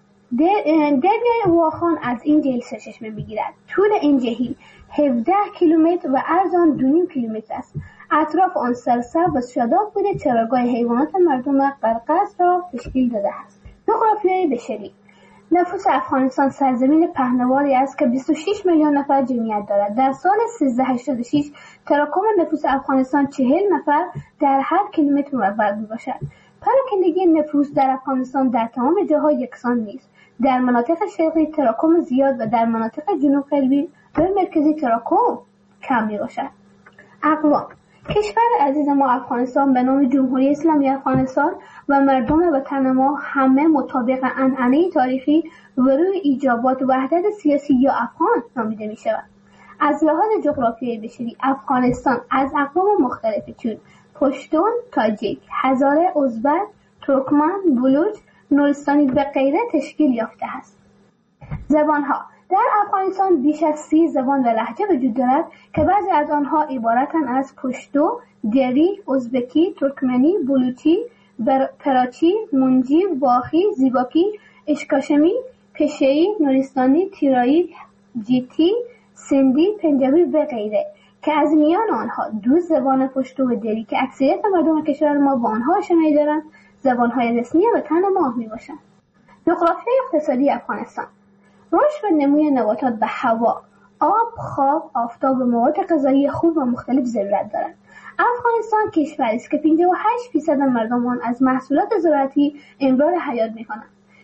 P: دریای واخان از این جهیل سرچشمه میگیرد. طول این جهیل هفده کیلومتر و عرض آن دو و نیم کیلومتر است. اطراف آن سرسبز و شاداب بوده. چراگاه حیوانات مردم قرقاز را تشکیل داده است. جغرافیای بشری نفوس افغانستان سرزمین پهناوری است که بیست و شش میلیون نفر جمعیت دارد. در سال سیزده هشتاد و شش تراکم نفوس افغانستان چهل نفر در هر کیلومتر مربع میباشد. پراکندگی نفوس در افغانستان در تمام جاها یکسان نیست. در مناطق شرقی تراکم زیاد و در مناطق جنوب غربی و مرکزی تراکم کم میباشد. اقوام کشور عزیز ما افغانستان به نام جمهوری اسلامی افغانستان و مردم وطن ما همه مطابق عنعنه تاریخی و روی ایجابات وحدت سیاسی یا افغان نامیده می شود. از لحاظ جغرافیایی بشری افغانستان از اقوام مختلفی چون پشتون، تاجیک، هزاره، ازبک، ترکمن، بلوچ، نورستانی و غیره تشکیل یافته است. زبانها در افغانستان بیش از سی زبان و لهجه وجود دارد که بعضی از آنها عبارتند از پشتو، دری، ازبکی، ترکمنی، بلوچی، پراچی، منجی، واخی، زیباکی، اشکاشمی، پشه‌ای، نورستانی، تیرایی، جیتی، سندی، پنجابی و غیره که از میان آنها دو زبان پشتو و دری که اکثریت مردم کشور ما با آنها آشنایی دارند زبانهای رسمی وطن ما میباشند. جغرافیای اقتصادی افغانستان رشد و نموی نباتات به هوا، آب، خواب، آفتاب و مواد غذایی خوب و مختلف ضرورت دارد. افغانستان کشوری است که پنجاه و هشت درصد مردم آن از محصولات زراعتی امرار حیات می‌کنند.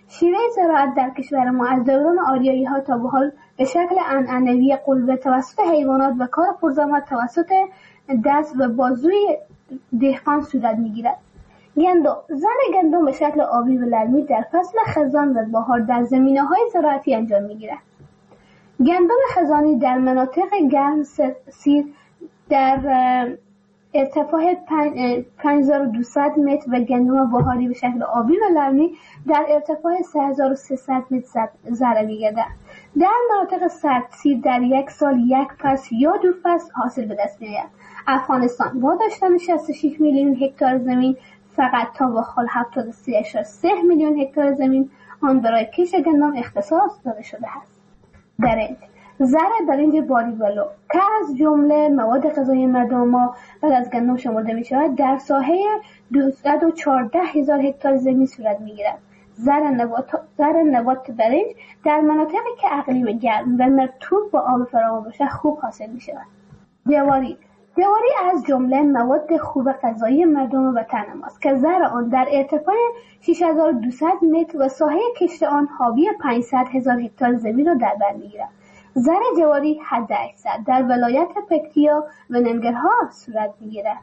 P: شیوه زراعت در کشور ما از دوران آریایی ها تا به حال به شکل عنعنوی قلبه توسط حیوانات و کار پرزحمت توسط دست و بازوی دهقان صورت میگیرد. گندم زن گندم به شکل آبی و لرمی در فصل خزان و بهار در زمینه‌های زراعتی انجام میگیرد. گندم خزانی در مناطق گرم سیر در ارتفاع پنج هزار و دویست متر و گندم بهاری به شکل آبی و لرمی در ارتفاع سه هزار و سیصد متر ذره می‌گردد. در مناطق سردسیر در یک سال یک فصل یا دو فصل حاصل به دست می‌آید. افغانستان با داشتن شصت و شش میلیون هکتار زمین فقط تا به حال هفتاد و سه ممیز سه میلیون هکتار زمین آن برای کشت گندم اختصاص داده شده است. برنج زرع برنج باریولو که از جمله مواد غذایی مردم ما بعد از گندم شمرده می شود در ساحه دویست و چهارده هزار هکتار زمین صورت می گیرد. زرع نبات زرع نبات برنج در مناطقی که اقلیم گرم و مرطوب با آب فراوان باشد خوب حاصل می شود. جواری جواری از جمله مواد خوب غذایی مردم وطن ماست که زرع آن در ارتفاع شش هزار و دویست متر و ساحه کشت آن حاوی پانصد هزار هکتار زمین را در بر می‌گیرد. زرع جواری حد اکثر در ولایت پکتیا و ننگرهار صورت می‌گیرد.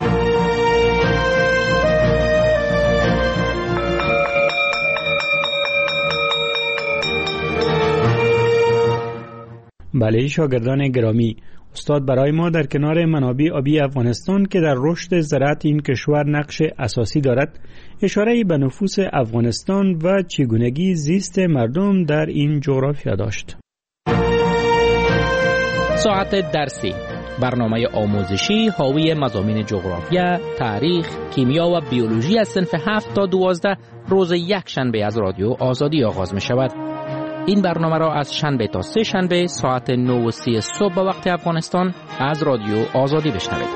O: بله شاگردان گرامی، استاد برای ما در کنار منابع آبی افغانستان که در رشد زراعت این کشور نقش اساسی دارد اشاره به نفوس افغانستان و چگونگی زیست مردم در این جغرافیا داشت.
Q: ساعت درسی، برنامه آموزشی حاوی مضامین جغرافیا، تاریخ، کیمیا و بیولوژی از صنف هفت تا دوازده روز یک شنبه از رادیو آزادی آغاز می شود. این برنامه را از شنبه تا سه شنبه ساعت نه و سی صبح به وقت افغانستان از رادیو آزادی بشنوید.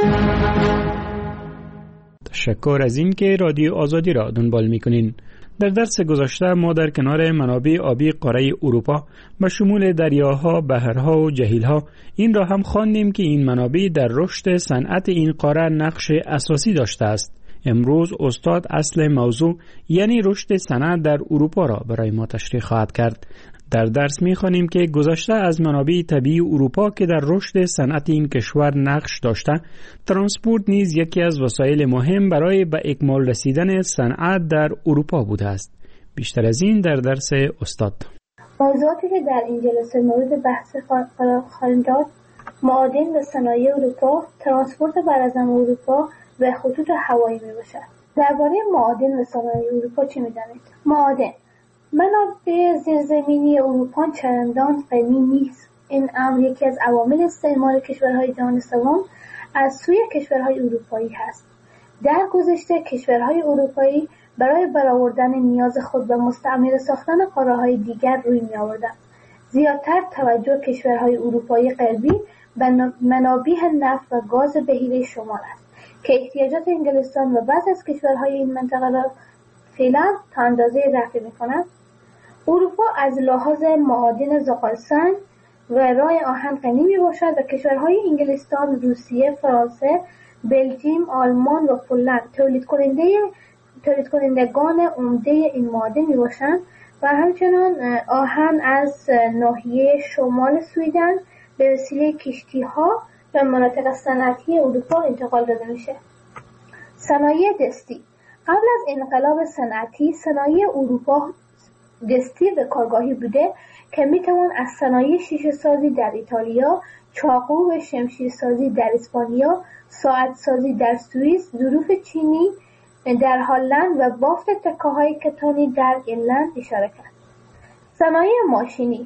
O: تشکر از این که رادیو آزادی را دنبال می‌کنین. در درس گذشته ما در کنار منابع آبی قاره اروپا به شمول دریاها، بحرها و جهیلها این را هم خواندیم که این منابع در رشد صنعت این قاره نقش اساسی داشته است. امروز استاد اصل موضوع یعنی رشد صنعت در اروپا را برای ما تشریح خواهد کرد. در درس می‌خوانیم که گذشته از منابع طبیعی اروپا که در رشد صنعت این کشور نقش داشته، ترانسپورت نیز یکی از وسایل مهم برای به اکمال رسیدن صنعت در اروپا بوده است. بیشتر از این در درس استاد.
P: موضوعاتی که در این جلسه مورد بحث خواهیم داد معادن و صنایع اروپا، ترانسپورت براعظم اروپا و خطوط هوایی میباشد. درباره معادن و صنایع اروپا چی میدانید؟ معادن منابع زیرزمینی اروپا چندان غنی نیست. این امر یکی از عوامل استعمار کشورهای جهان سوم از سوی کشورهای اروپایی هست. در گذشته کشورهای اروپایی برای برآوردن نیاز خود به مستعمره ساختن قاره‌های دیگر روی می‌آوردند. زیادتر توجه کشورهای اروپایی غربی به منابع نفت و گاز بحیره شمال است که احتیاجات انگلستان و بعضی از کشورهای این منطقه را فعلا تا اندازه رفع می‌کند. اروپا از لحاظ معادن زغالسنگ و رای آهن غنی میباشد و کشورهای انگلستان، روسیه، فرانسه، بلژیم، آلمان و پولند تولید کننده تولید کنندگان عمده این معادن میباشند و همچنان آهن از ناحیه شمال سویدن به وسیله کشتی‌ها به مناطق صنعتی اروپا انتقال داده میشه. صنایع دستی قبل از انقلاب صنعتی صنایع اروپا دستی و کارگاهی بوده که میتوان از صنایع شیشه سازی در ایتالیا، چاقو و شمشیر سازی در اسپانیا، ساعت سازی در سوئیس، ظروف چینی در هلند و بافت تکه‌های کتانی در ایرلند اشاره کرد. صنایع ماشینی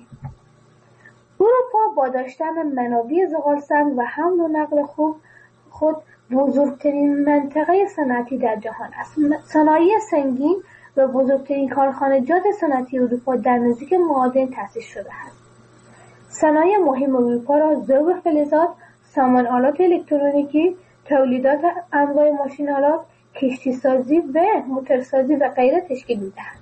P: اروپا با داشتن منابع زغالسنگ و حمل و نقل خوب خود بزرگترین منطقه صنعتی در جهان است. صنایع سنگین و بزرگترین کارخانجات صنعتی اروپا در نزدیک معادن تأسیس شده است. صنایع مهم اروپا را ذوب فلزات، سامان آلات الکترونیکی، تولیدات انواع ماشین‌آلات، کشتی‌سازی و موتورسازی و غیره تشکیل می‌دهند.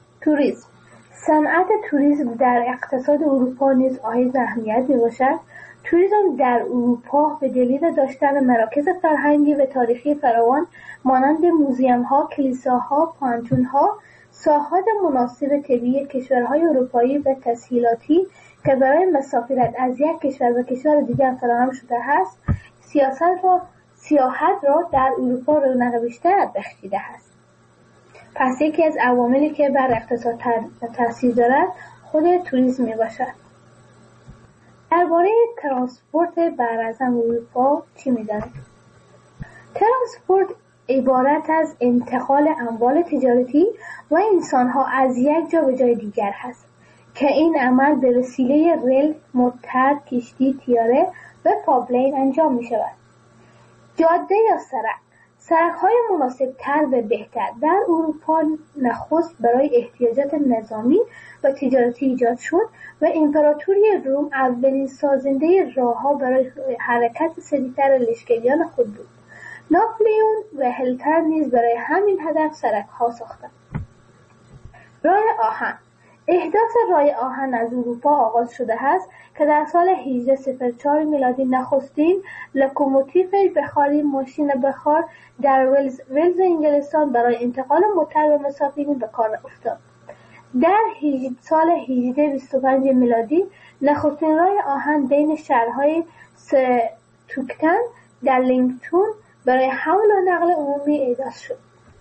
P: توریسم صنعت توریسم در اقتصاد اروپا نیز حائز اهمیت می‌باشد. توریسم در اروپا به دلیل داشتن مراکز فرهنگی و تاریخی فراوان مانند موزیم‌ها، کلیساها، پانتون‌ها، ساحات مناسب طبیعی کشورهای اروپایی و تسهیلاتی که برای مسافرت از یک کشور به کشور دیگر فراهم شده است، سیاست را سیاحت را در اروپا رونق بیشتر بخشیده است. پس یکی از عواملی که بر اقتصاد تاثیر دارد خود توریسم می باشد. درباره ترانسپورت براعظم اروپا چی می دانید؟ ترانسپورت عبارت از انتقال اموال تجارتی و انسانها از یک جا به جای دیگر هست که این عمل به وسیله ریل، موتر، کشتی، طیاره و پایپلاین انجام می شود. جاده یا سرک سرک‌های مناسب‌تر و بهتر در اروپا نخست برای احتیاجات نظامی و تجارتی ایجاد شد و امپراتوری روم اولین سازنده راه‌ها برای حرکت سریعتر لشکریان خود بود. ناپلئون و هیتلر نیز برای همین هدف سرک‌ها ساختند. راه آهن احداث راه آهن از اروپا آغاز شده است که در سال هجده صفر چهار میلادی نخستین لوکوموتیو بخاری ماشین بخار در ولز, ولز انگلستان برای انتقال موتر و مسافرین به کار افتاد. در سال هجده بیست و پنج میلادی نخستین راه آهن بین شهرهای ستوکتن در لینگتون برای حمل و نقل عمومی احداث شد.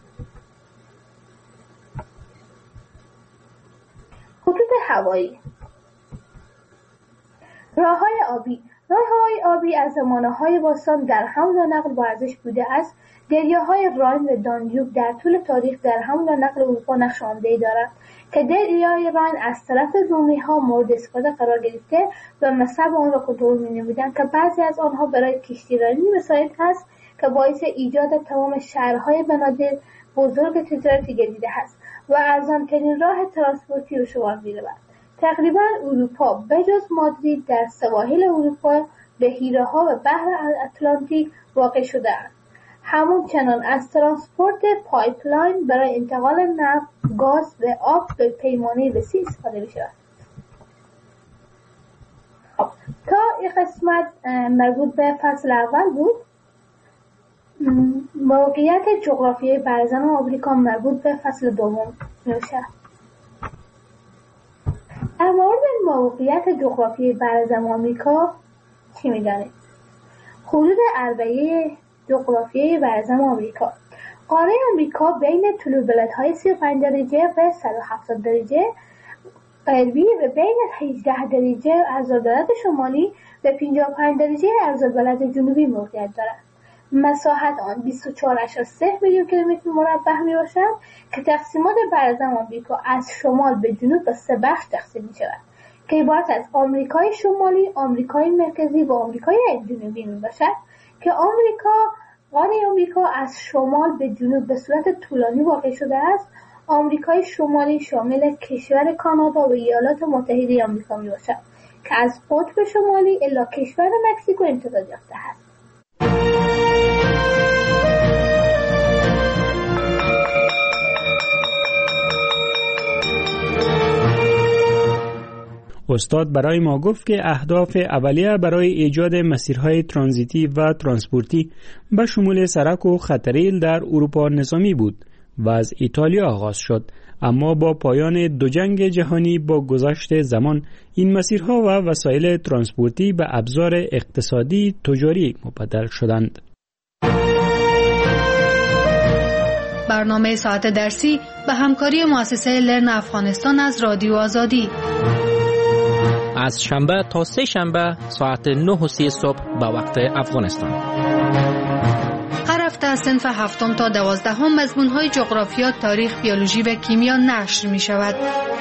P: خطوط هوایی راه‌های آبی راه‌های آبی از زمانه‌های باستان در حمل و نقل با ارزش بوده است. دریاهای راین و دانیوب در طول تاریخ در حمل و نقل اروپا نقش عمده‌ای دارند که دریای راین از طرف رومی‌ها مورد استفاده قرار گرفته و مصب آن را کنترل می‌نمودند که بعضی از آنها برای کشتیرانی وسایل است که باعث ایجاد تمام شهرهای بنادر بزرگ تجارتی گردیده است و ارزان‌ترین راه ترانسپورتی به شمار می‌رود. تقریباً اروپا بجز مادرید در سواحل اروپا به هیره‌ها و بحر اتلانتیک واقع شده است. همون چنان از ترانسپورت پایپلاین برای انتقال نفت، گاز و آب به پیمانه وسیع استفاده می‌شود. خب تا این قسمت مربوط به فصل اول بود. موقعیت جغرافیایی برزن آمریکا مربوط به فصل دوم میشه. در مورد موقعیت جغرافیایی برزن آمریکا چی میدانید؟ حدود اربعه جغرافیایی برزن آمریکا قاره آمریکا بین طول بلندهای سی و پنج درجه و صد و هفتاد درجه غربی و بین هجده درجه عرض‌البلد شمالی و پنجاه و پنج درجه عرض‌البلد جنوبی موقعیت دارد. مساحت آن بیست و چهار ممیز سه میلیون کیلومتر مربع می باشد که تقسیمات برزن آمریکا از شمال به جنوب به سه بخش تقسیم می شود که عبارت از آمریکای شمالی، آمریکای مرکزی و آمریکای جنوبی می باشد که آمریکا قاره آمریکا از شمال به جنوب به صورت طولانی واقع شده است. آمریکای شمالی شامل کشور کانادا و ایالات متحده آمریکا می باشد که از قطب شمالی الی کشور مکزیکو امتداد یافته است.
O: استاد برای ما گفت که اهداف اولیه برای ایجاد مسیرهای ترانزیتی و ترانسپورتی به شمول سرک و خطریل در اروپا نظامی بود و از ایتالیا آغاز شد، اما با پایان دو جنگ جهانی با گذشت زمان این مسیرها و وسایل ترانسپورتی به ابزار اقتصادی تجاری مبدل شدند.
N: برنامه ساعت درسی به همکاری مؤسسه لرن افغانستان از رادیو آزادی
Q: از شنبه تا سه شنبه ساعت نه و سی صبح به وقت افغانستان.
N: هر هفته از صنف هفتم تا دوازدهم مضمون‌های جغرافیا، تاریخ، بیولوژی و کیمیا نشر می شود.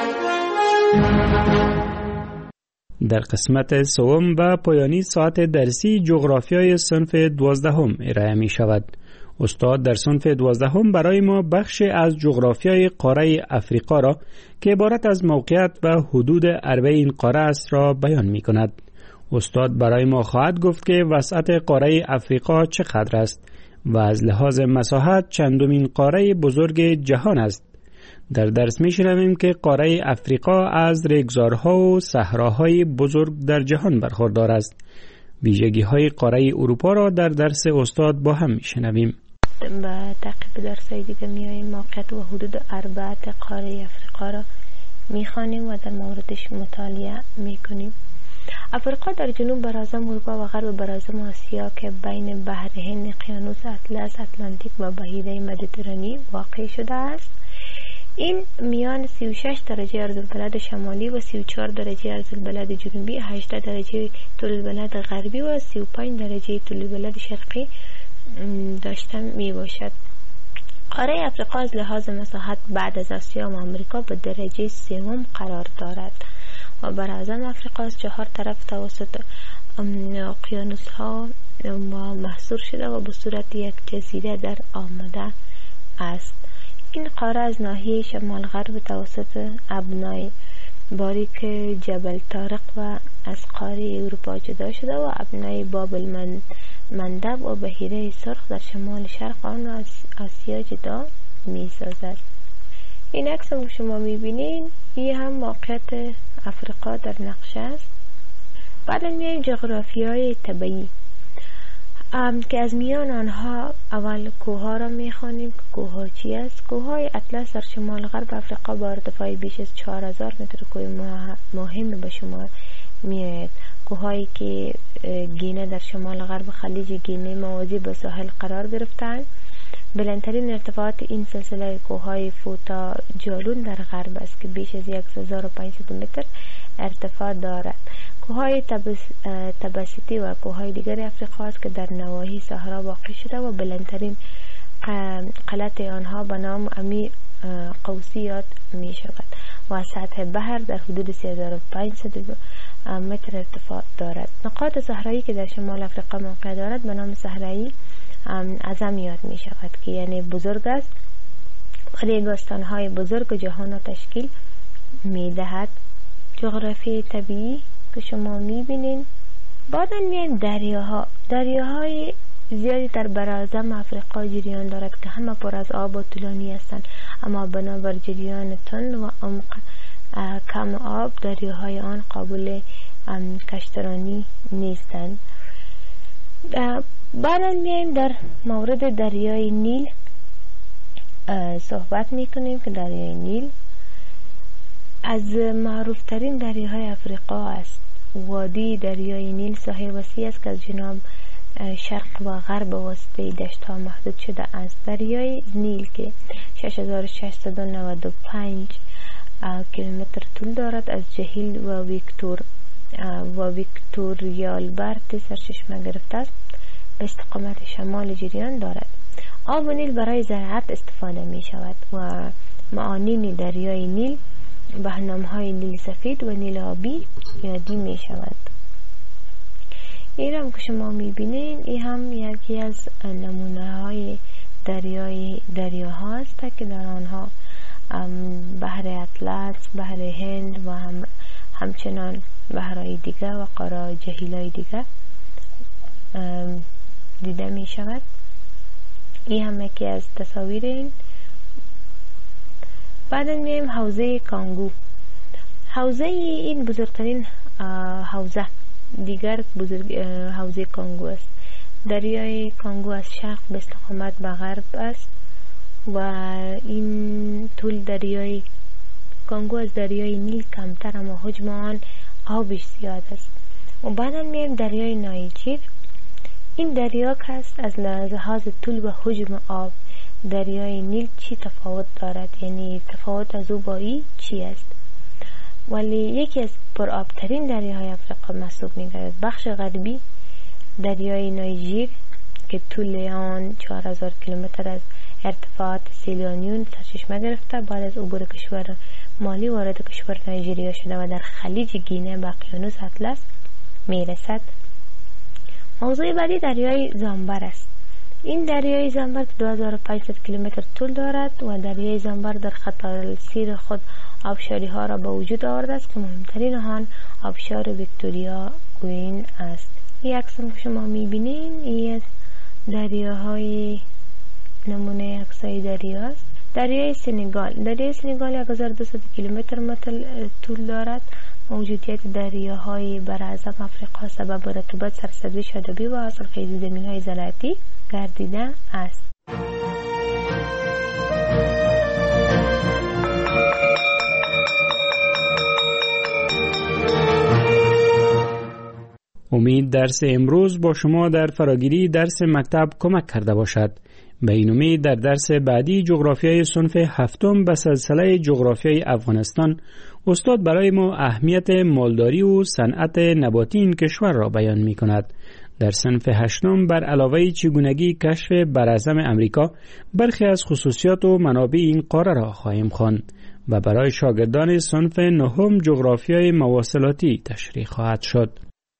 O: در قسمت سوم و پایانی ساعت درسی جغرافیای صنف دوازدهم ارائه می شود. استاد در صنف دوازدهم برای ما بخش از جغرافیای قاره افریقا را که عبارت از موقعیت و حدود اربع این قاره است را بیان می کند. استاد برای ما خواهد گفت که وسعت قاره افریقا چقدر است و از لحاظ مساحت چندمین قاره بزرگ جهان است. در درس می شنویم که قاره افریقا از ریگزارها و صحراهای بزرگ در جهان برخوردار است. ویژگی های قاره اروپا را در درس استاد با هم می شنویم.
R: با تعقیب درسای دیگه میاییم موقعیت و حدود اربعه قاره افریقا را میخوانیم و در موردش مطالعه میکنیم. افریقا در جنوب براعظم اروپا و غرب براعظم آسیا که بین بحر هند، اقیانوس اطلس، اتلانتیک و بحیره مدیترانی واقع شده است. این میان سی و شش درجه عرض‌البلد شمالی و سی و چهار درجه عرض‌البلد جنوبی، هجده درجه طول‌البلد غربی و سی و پنج درجه طول‌البلد شرقی داشته می باشد. قاره افریقا از لحاظ مساحت بعد از آسیا و آمریکا به درجه سوم قرار دارد و براعظم افریقا از چهار طرف توسط اقیانوس ها محصور شده و به صورت یک جزیره در آمده است. این قاره از ناحیه شمال غرب توسط ابنای باریک جبل طارق و از قاره اروپا جدا شده و ابنای بابل مندب و بحیره سرخ در شمال شرق آن و از آسیا جدا می سازد. این عکس هم شما می بینین، این هم موقعیت افریقا در نقشه است. بعد میایم جغرافیای طبیعی که از میان آنها اول کوها را میخوانیم. کوها چی است؟ کوههای اطلس در شمال غرب افریقا با ارتفاع بیش از چهار هزار متر کوه مهم به شمار میآید. کوههایی که گینه در شمال غرب خلیج گینه موازی به ساحل قرار گرفتند. بلندترین ارتفاعات این سلسله کوههای فوتا جالون در غرب است که بیش از هزار و پانصد متر ارتفاع دارد. کوههای تبسیتی و کوههای دیگر افریقا است که در نواحی صحرا واقع شده و بلندترین قلعت آنها به نام امی قوسی یاد می شود و از سطح بحر در حدود سه هزار و پانصد متر ارتفاع دارد. نقاط صحرایی که در شمال افریقا موقع دارد به نام صحرایی اعظم یاد می شود که یعنی بزرگ است و ریگستان‌های بزرگ جهان را تشکیل می دهد. جغرافی طبیعی که شما می بینین. بعد میایم دریاها. دریاهای زیادی در براعظم افریقا جریان دارد که همه پر از آب و طولانی هستند، اما بنابر جریان تند و عمق کم آب دریاهای آن قابل کشترانی نیستند. بعد میایم در مورد دریای نیل صحبت میکنیم که دریای نیل از معروف ترین دریاهای افریقا است. وادی دریای نیل ساحه وسیع است که از جنوب شرق و غرب واسطه دشت ها محدود شده است. دریای نیل که شش هزار و ششصد و نود و پنج کیلومتر طول دارد از جهیل و ویکتور و ویکتوریالبرت سرچشمه گرفته است به استقامت شمال جریان دارد. آب نیل برای زراعت استفاده می شود و معانین دریای نیل به نام‌های نیل سفید و نیل آبی یادی می شود. این هم که شما می بینین این هم یکی از نمونه های دریای دریاها است که در آنها بحر اطلس، بحر هند و هم همچنان بحرهای دیگر و قاره جهیل‌های دیگر دیده می شود. این هم یکی از تصاویر این. بعد میایم حوزه کانگو. حوزه این بزرگترین حوزه دیگر بزرگ حوزه کانگو است. دریای کانگو از شرق به استقامت به غرب است و این طول دریای کانگو از دریای نیل کمتر اما حجم آن آبش زیاد است. و بعد میایم دریای نایجر. این دریا که است از لحاظ طول و حجم آب دریای نیل چی تفاوت دارد، یعنی تفاوت از او با این چی است؟ ولی یکی از پرآبترین دریاهای افریقا محسوب می‌گردد. بخش غربی دریای نایجر که طول آن چهار هزار کیلومتر از ارتفاعات سیلیانیون سرچشمه گرفته بعد از عبور کشور مالی وارد کشور نایجریا شده و در خلیج گینه به اقیانوس اطلس میرسد. موضوع بعدی دریای زامبر است. این دریای زامبر دو هزار و پانصد کیلومتر طول دارد و دریای زامبر در خط السیر خود آبشاری ها را به وجود آورده است که مهمترین آن آبشار ویکتوریا کوین است. این عکس هم که شما میبینین این از دریاهای نمونه عکسای دریا است. دریای سنگال دریای سنگال یک هزار و دویست کیلومتر متر طول دارد. موجودیت دریاهای براعظم افریقا سبب رطوبت، سرسبزی، شادابی و حاصلخیزی زمین‌های زراعتی گردیده است.
O: امید درس امروز با شما در فراگیری درس مکتب کمک کرده باشد. به این امید در درس بعدی جغرافیای صنف هفتم به سلسله جغرافیای افغانستان استاد برای ما اهمیت مالداری و صنعت نباتی این کشور را بیان می کند. در صنف هشتم بر علاوه چگونگی کشف براعظم امریکا برخی از خصوصیات و منابع این قاره را خواهیم خواند و برای شاگردان صنف نهم جغرافیای مواصلاتی تشریح خواهد شد.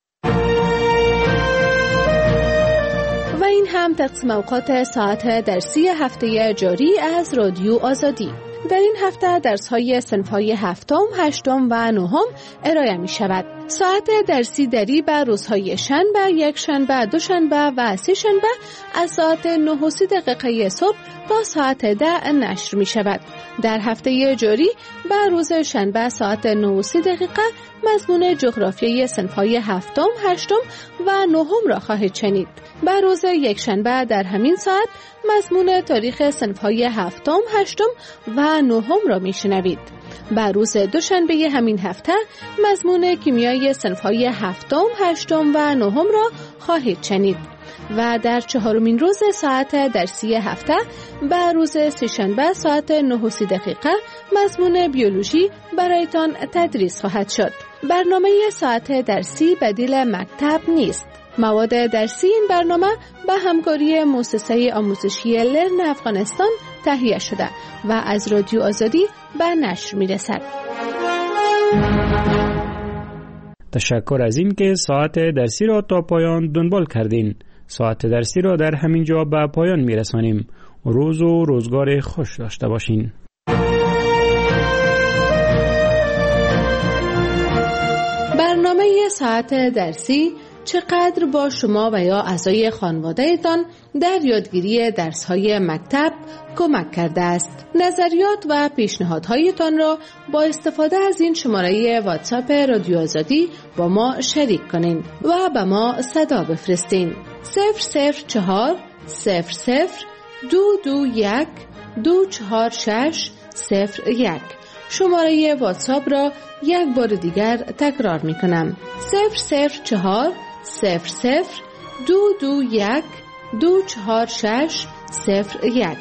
S: و این هم تقسیم اوقات ساعت درسی هفته جاری از رادیو آزادی. در این هفته درس‌های صنف‌های هفتم، هشتم و نهم ارائه می‌شود. ساعت درسی دری بر روزهای شنبه، یک شنبه، دو شنبه و سه شنبه از ساعت نه و سی دقیقه صبح تا ساعت ده نشر می‌شود. در هفته جاری بر روز شنبه ساعت نه و سی دقیقه مضمون جغرافیای صنف‌های هفتم، هشتم و نهم را خواهید شنید. بر روز یک شنبه در همین ساعت مضمون تاریخ صنف‌های هفتم، هشتم و نهم را میشنوید. بر روز دوشنبه همین هفته مضمون کیمیای صنف‌های هفتم، هشتم و نهم را خواهید شنید. و در چهارمین روز ساعت درسی هفته بر روز سه‌شنبه ساعت نه و سی دقیقه مضمون بیولوژی برایتان تدریس خواهد شد. برنامه ساعت درسی بدیل مکتب نیست. مواد درسی این برنامه به همکاری مؤسسه آموزشی لرن افغانستان تهیه شده و از رادیو آزادی به نشر می‌رسد.
O: تشکر از این که ساعت درسی را تا پایان دنبال کردین. ساعت درسی را در همین جا به پایان می‌رسانیم. روز و روزگار خوش داشته باشین.
S: برنامه ساعت درسی چقدر با شما و یا اعضای خانواده‌تان در یادگیری درس‌های مکتب کمک کرده است. نظریات و پیشنهادهایتان را با استفاده از این شماره واتساپ رادیو آزادی با ما شریک کنین و به ما صدا بفرستین. صفر صفر چهار صفر صفر دو دو یک دو چهار شش صفر یک. شماره واتساپ را یک بار دیگر تکرار می کنم. صفر صفر چهار صفر صفر دو دو یک دو چهار شش صفر یک.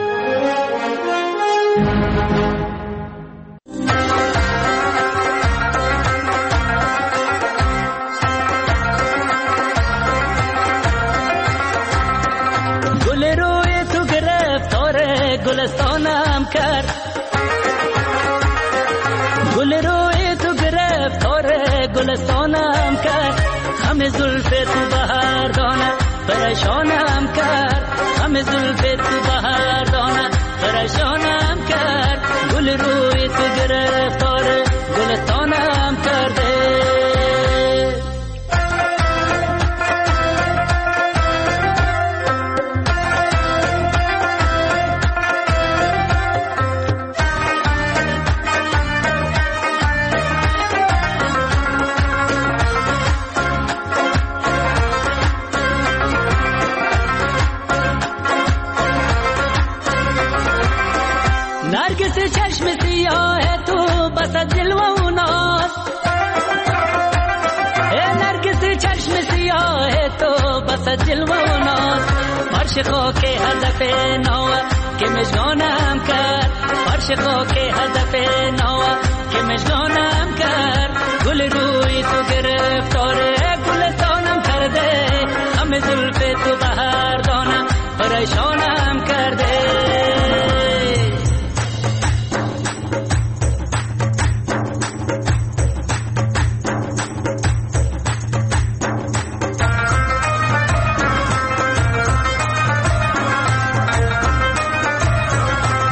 T: گل روی تو گرفتار گلستانم کرد، گل روی تو گرفتار گلستانم کرد، همه زلف تو بهار دانه پریشانم کرد، همه زلف تو بهار دانه پریشانم کرد، گل روی تو گرفتار گلستانم کرده. نرگس چشم سیاه تو بس جلوه و ناز، نرگس چشم سیاه تو بس جلوه و ناز، فرش خاک هدف نوه که مشگانم کرد، فرش خاک هدف نوه که مشگانم کرد، گل روی تو گرفتاره گلستانم کرده، همه زلف تو بهار دانم پریشانم کرده.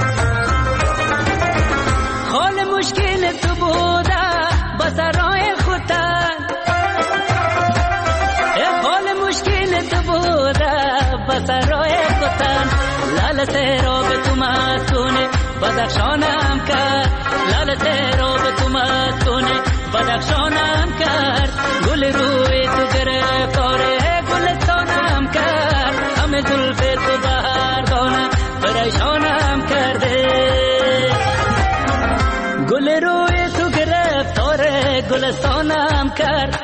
T: خال مشکل تو بوده با سرای خود درخشانم کرد لال تیرو به تو مستونه بدخشانم کرد گل روی تو گرفتار گلستانم کرد همه زلف تو بهردانه پریشانم کرده گل روی تو گرفتار گلستانم کرد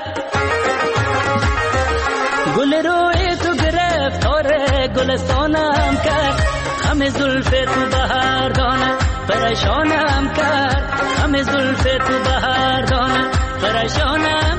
T: گل روی تو گرفتار گلستانم کرد همه زلف تو بهردانه پریشانم کرد همه زلف تو بهردانه پریشانم